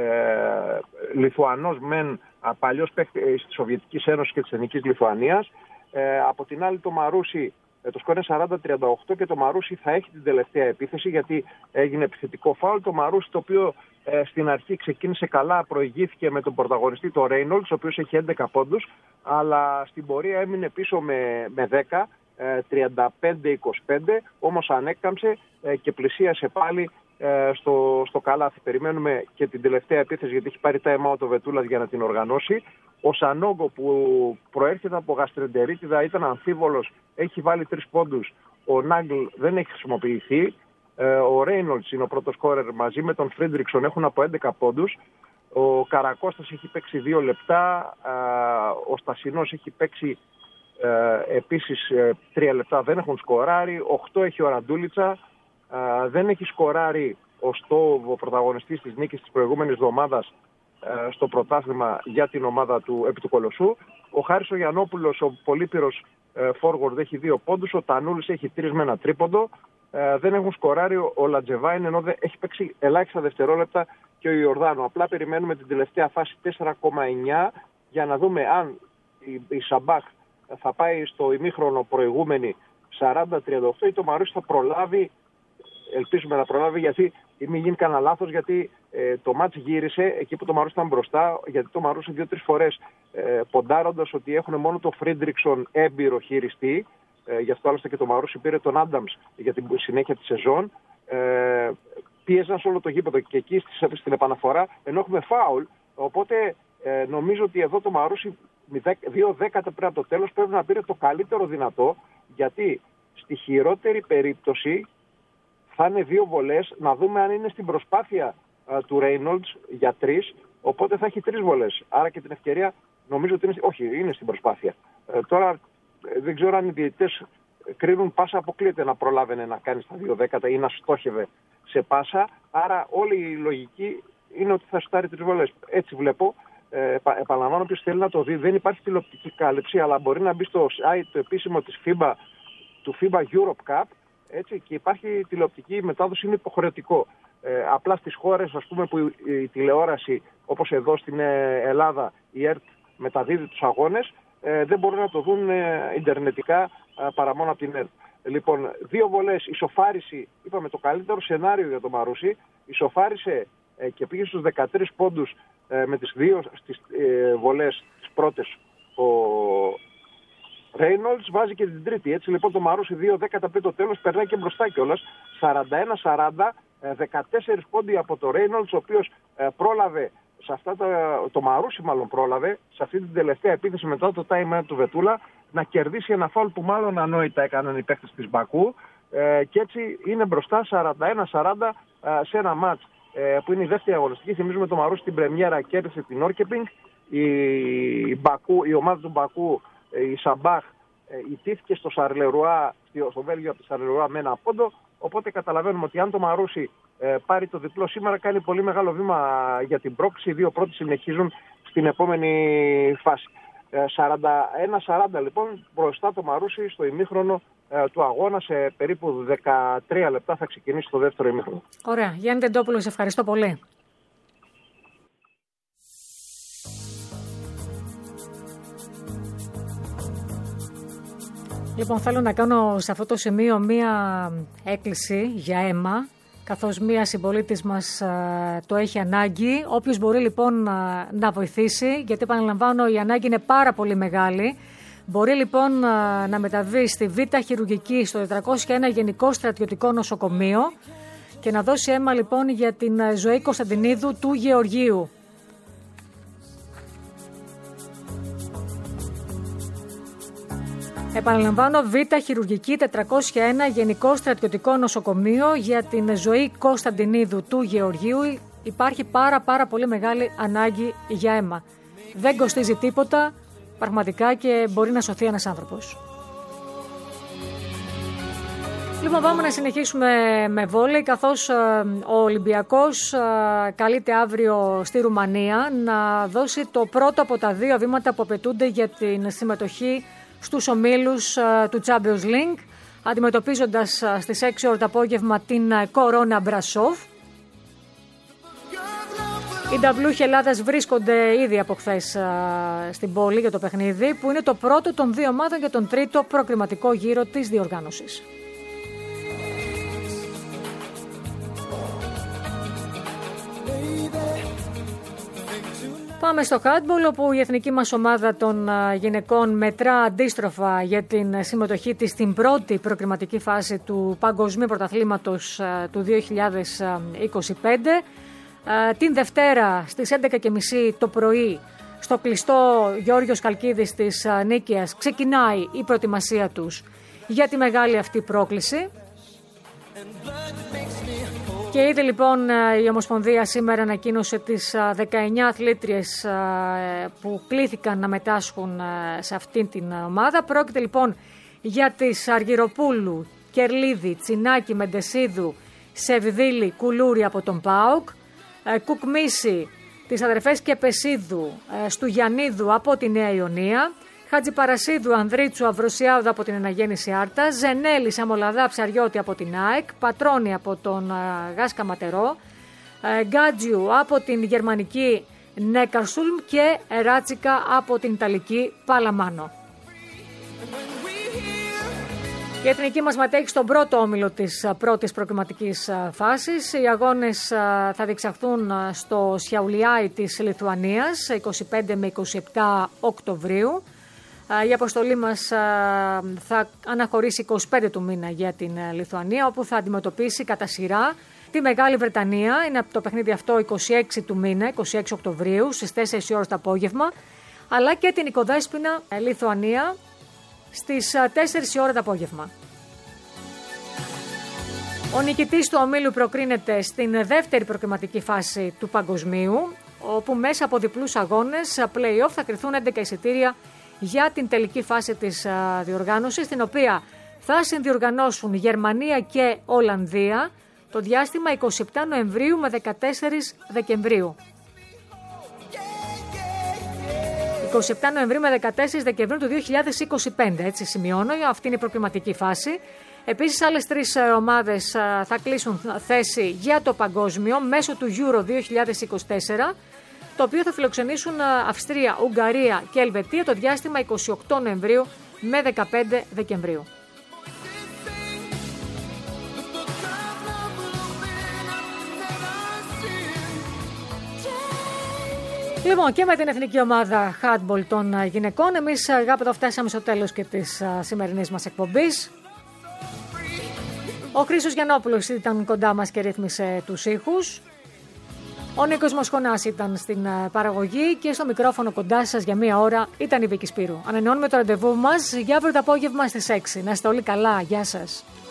Λιθουανός μεν, παλιός παίκτης της Σοβιετικής Ένωσης και της Εθνικής Λιθουανίας. Από την άλλη το Μαρούσι, το σκορ είναι 40-38 και το Μαρούσι θα έχει την τελευταία επίθεση, γιατί έγινε επιθετικό φάουλ. Το Μαρούσι, το οποίο στην αρχή ξεκίνησε καλά, προηγήθηκε με τον πρωταγωνιστή, το Ρέινολτς, ο οποίος έχει 11 πόντους, αλλά στην πορεία έμεινε πίσω με 10, 35-25, όμως ανέκαμψε και πλησίασε πάλι στο καλάθι. Περιμένουμε και την τελευταία επίθεση, γιατί έχει πάρει time out ο Βετούλας για να την οργανώσει. Ο Σανόγκο, που προέρχεται από γαστρεντερίτιδα, ήταν αμφίβολος, έχει βάλει 3 πόντους. Ο Νάγκλ δεν έχει χρησιμοποιηθεί. Ο Ρέινολτς είναι ο πρώτος σκόρερ, μαζί με τον Φρίντριξον έχουν από 11 πόντους. Ο Καρακώστας έχει παίξει 2 λεπτά. Ο Στασινός έχει παίξει επίσης 3 λεπτά, δεν έχουν σκοράρει. 8 έχει ο Ραντούλιτσα. Δεν έχει σκοράρει ο Στόβ, ο πρωταγωνιστής της νίκης της προηγούμενης εβδομάδας στο πρωτάθλημα για την ομάδα του επί του Κολοσσού. Ο Χάρης ο Γιαννόπουλος, ο πολύπυρος forward, έχει 2 πόντους. Ο Τανούλης έχει 3 με 1 τρίποντο. Δεν έχουν σκοράρει ο Λατζεβάιν, ενώ έχει παίξει ελάχιστα δευτερόλεπτα, και ο Ιορδάνο. Απλά περιμένουμε την τελευταία φάση 4,9 για να δούμε αν η Σαμπάχ θα πάει στο ημίχρονο προηγούμενη 40-38 ή το Μαρούσι θα προλάβει ελπίζουμε να προλάβει, γιατί μην γίνει κανένα λάθος, γιατί το μάτς γύρισε εκεί που το Μαρούσι ήταν μπροστά, γιατί το Μαρούσι 2-3 φορές ποντάροντας ότι έχουν μόνο το Φρίντριξον έμπειρο χειριστή, γι' αυτό άλλωστε και το Μαρούσι πήρε τον Άνταμς για την συνέχεια της σεζόν, πίεζαν σε όλο το γήπεδο και εκεί στην επαναφορά, ενώ έχουμε φάουλ, οπότε νομίζω ότι εδώ το Μαρούσι 2 δέκατα πριν από το τέλος πρέπει να πήρε το καλύτερο δυνατό, γιατί στη χειρότερη περίπτωση θα είναι 2 βολές, να δούμε αν είναι στην προσπάθεια του Ρέινολντς για 3, οπότε θα έχει 3 βολές. Άρα και την ευκαιρία νομίζω ότι είναι στην προσπάθεια. Τώρα δεν ξέρω αν οι διαιτητές κρίνουν πάσα αποκλείεται να προλάβαινε να κάνει στα 2 δέκατα ή να στόχευε σε πάσα, άρα όλη η λογική είναι ότι θα σουτάρει 3 βολές. Έτσι βλέπω. Επαναλαμβάνω, όποιος θέλει να το δει, δεν υπάρχει τηλεοπτική κάλυψη, αλλά μπορεί να μπει στο site το επίσημο της FIBA, του FIBA Europe Cup, έτσι, και υπάρχει τηλεοπτική μετάδοση, είναι υποχρεωτικό. Απλά στις χώρες, ας πούμε, που η τηλεόραση, όπως εδώ στην Ελλάδα, η ΕΡΤ μεταδίδει τους αγώνες, δεν μπορούν να το δουν ιντερνετικά παρά μόνο από την ΕΡΤ. Λοιπόν, 2 βολές, ισοφάριση, είπαμε το καλύτερο σενάριο για το Μαρούσι, ισοφάρισε και πήγε στους 13 πόντους με τις 2 βολές τις πρώτες ο Ρέινολντς, βάζει και την τρίτη. Έτσι λοιπόν το Μαρούσι 2 δέκατα πριν το τέλος περνάει και μπροστά κιόλας, 41-40, 14 πόντοι από το Ρέινολντς, ο οποίος πρόλαβε σε αυτά το Μαρούσι μάλλον πρόλαβε σε αυτή την τελευταία επίθεση μετά το time του Βετούλα να κερδίσει ένα φάουλ που μάλλον ανόητα έκαναν οι παίκτες της Μπακού, και έτσι είναι μπροστά 41-40 σε ένα μάτς που είναι η δεύτερη αγωνιστική. Θυμίζουμε το Μαρούσι την πρεμιέρα κέρδισε την Όρκεπινγκ, η ομάδα του Μπακού, η Σαμπάχ, ιτήθηκε στο Σαρλερουά, στο Βέλγιο από τη Σαρλερουά με 1 πόντο, οπότε καταλαβαίνουμε ότι αν το Μαρούσι πάρει το διπλό σήμερα κάνει πολύ μεγάλο βήμα για την πρόκληση. Οι 2 πρώτοι συνεχίζουν στην επόμενη φάση. 41-40 λοιπόν μπροστά το Μαρούσι στο ημίχρονο του αγώνα, σε περίπου 13 λεπτά θα ξεκινήσει το δεύτερο ημίχρονο. Ωραία. Γιάννη Τεντόπουλο, σε ευχαριστώ πολύ. Λοιπόν, θέλω να κάνω σε αυτό το σημείο μία έκκληση για αίμα, καθώς μία συμπολίτης μας το έχει ανάγκη. Όποιος μπορεί λοιπόν να βοηθήσει, γιατί επαναλαμβάνω η ανάγκη είναι πάρα πολύ μεγάλη, μπορεί λοιπόν να μεταβεί στη Β' Χειρουργική στο 401 Γενικό Στρατιωτικό Νοσοκομείο και να δώσει αίμα λοιπόν για την Ζωή Κωνσταντινίδου του Γεωργίου. Επαναλαμβάνω, Β' Χειρουργική 401 Γενικό Στρατιωτικό Νοσοκομείο για την Ζωή Κωνσταντινίδου του Γεωργίου. Υπάρχει πάρα πολύ μεγάλη ανάγκη για αίμα. Δεν κοστίζει τίποτα πραγματικά και μπορεί να σωθεί ένας άνθρωπος. Λοιπόν, πάμε να συνεχίσουμε με βόλεϊ, καθώς ο Ολυμπιακός καλείται αύριο στη Ρουμανία να δώσει το πρώτο από τα 2 βήματα που απαιτούνται για την συμμετοχή στους ομίλους του Champions League, αντιμετωπίζοντας στις 6 ώρα το απόγευμα την Κορώνα Μπρασόβ. Οι νταμπλούχοι Ελλάδας βρίσκονται ήδη από χθες στην πόλη για το παιχνίδι, που είναι το πρώτο των 2 ομάδων για τον τρίτο προκριματικό γύρο της διοργάνωσης. Πάμε στο handball, όπου η εθνική μας ομάδα των γυναικών μετρά αντίστροφα για την συμμετοχή της στην πρώτη προκριματική φάση του Παγκοσμίου Πρωταθλήματος του 2025. Την Δευτέρα στις 11.30 το πρωί στο κλειστό Γιώργος Καλκίδης της Νίκαιας ξεκινάει η προετοιμασία τους για τη μεγάλη αυτή πρόκληση. Και ήδη λοιπόν η Ομοσπονδία σήμερα ανακοίνωσε τις 19 αθλήτριες που κλήθηκαν να μετάσχουν σε αυτήν την ομάδα. Πρόκειται λοιπόν για τις Αργυροπούλου, Κερλίδη, Τσινάκη, Μεντεσίδου, Σεβδίλη, Κουλούρη από τον ΠΑΟΚ, Κουκμίση, τις αδερφές Κεπεσίδου, Στουγιαννίδου από τη Νέα Ιωνία, Χατζηπαρασίδου, Ανδρίτσου, Αυροσιάδου από την Εναγέννηση Άρτα, Ζενέλη, Σαμολαδά, Ψαριώτη από την ΑΕΚ, Πατρώνη από τον Γάσκα Ματερό, Γκάτζιου από την Γερμανική Νέκαρσουλμ και Ράτσικα από την Ιταλική Παλαμάνο. Η εθνική μας μετέχει στον πρώτο όμιλο της πρώτης προκριματικής φάσης. Οι αγώνες θα διεξαχθούν στο Σιαουλιάι της Λιθουανίας 25 με 27 Οκτωβρίου. Η αποστολή μας θα αναχωρήσει 25 του μήνα για την Λιθουανία, όπου θα αντιμετωπίσει κατά σειρά τη Μεγάλη Βρετανία. Είναι το παιχνίδι αυτό 26 του μήνα, 26 Οκτωβρίου, στις 4 η ώρα το απόγευμα, αλλά και την οικοδέσποινα Λιθουανία στις 4 η ώρα το απόγευμα. Ο νικητής του ομίλου προκρίνεται στην δεύτερη προκριματική φάση του παγκοσμίου, όπου μέσα από διπλούς αγώνες play-off θα κριθούν 11 εισιτήρια για την τελική φάση της διοργάνωσης, την οποία θα συνδιοργανώσουν Γερμανία και Ολλανδία το διάστημα 27 Νοεμβρίου με 14 Δεκεμβρίου. 27 Νοεμβρίου με 14 Δεκεμβρίου του 2025, έτσι σημειώνω, αυτή είναι η προκριματική φάση. Επίσης άλλες 3 ομάδες θα κλείσουν θέση για το παγκόσμιο μέσω του Euro 2024, το οποίο θα φιλοξενήσουν Αυστρία, Ουγγαρία και Ελβετία το διάστημα 28 Νοεμβρίου με 15 Δεκεμβρίου. Λοιπόν, και με την εθνική ομάδα handball των γυναικών, εμείς αγάπητο φτάσαμε στο τέλος και της σημερινής μας εκπομπής. Ο Χρήστος Γιαννόπουλος ήταν κοντά μας και ρύθμισε τους ήχους. Ο Νίκος Μοσχονάς ήταν στην παραγωγή και στο μικρόφωνο κοντά σας για μία ώρα ήταν η Βίκη Σπύρου. Ανανεώνουμε το ραντεβού μας για αύριο το απόγευμα στις 6. Να είστε όλοι καλά. Γεια σας.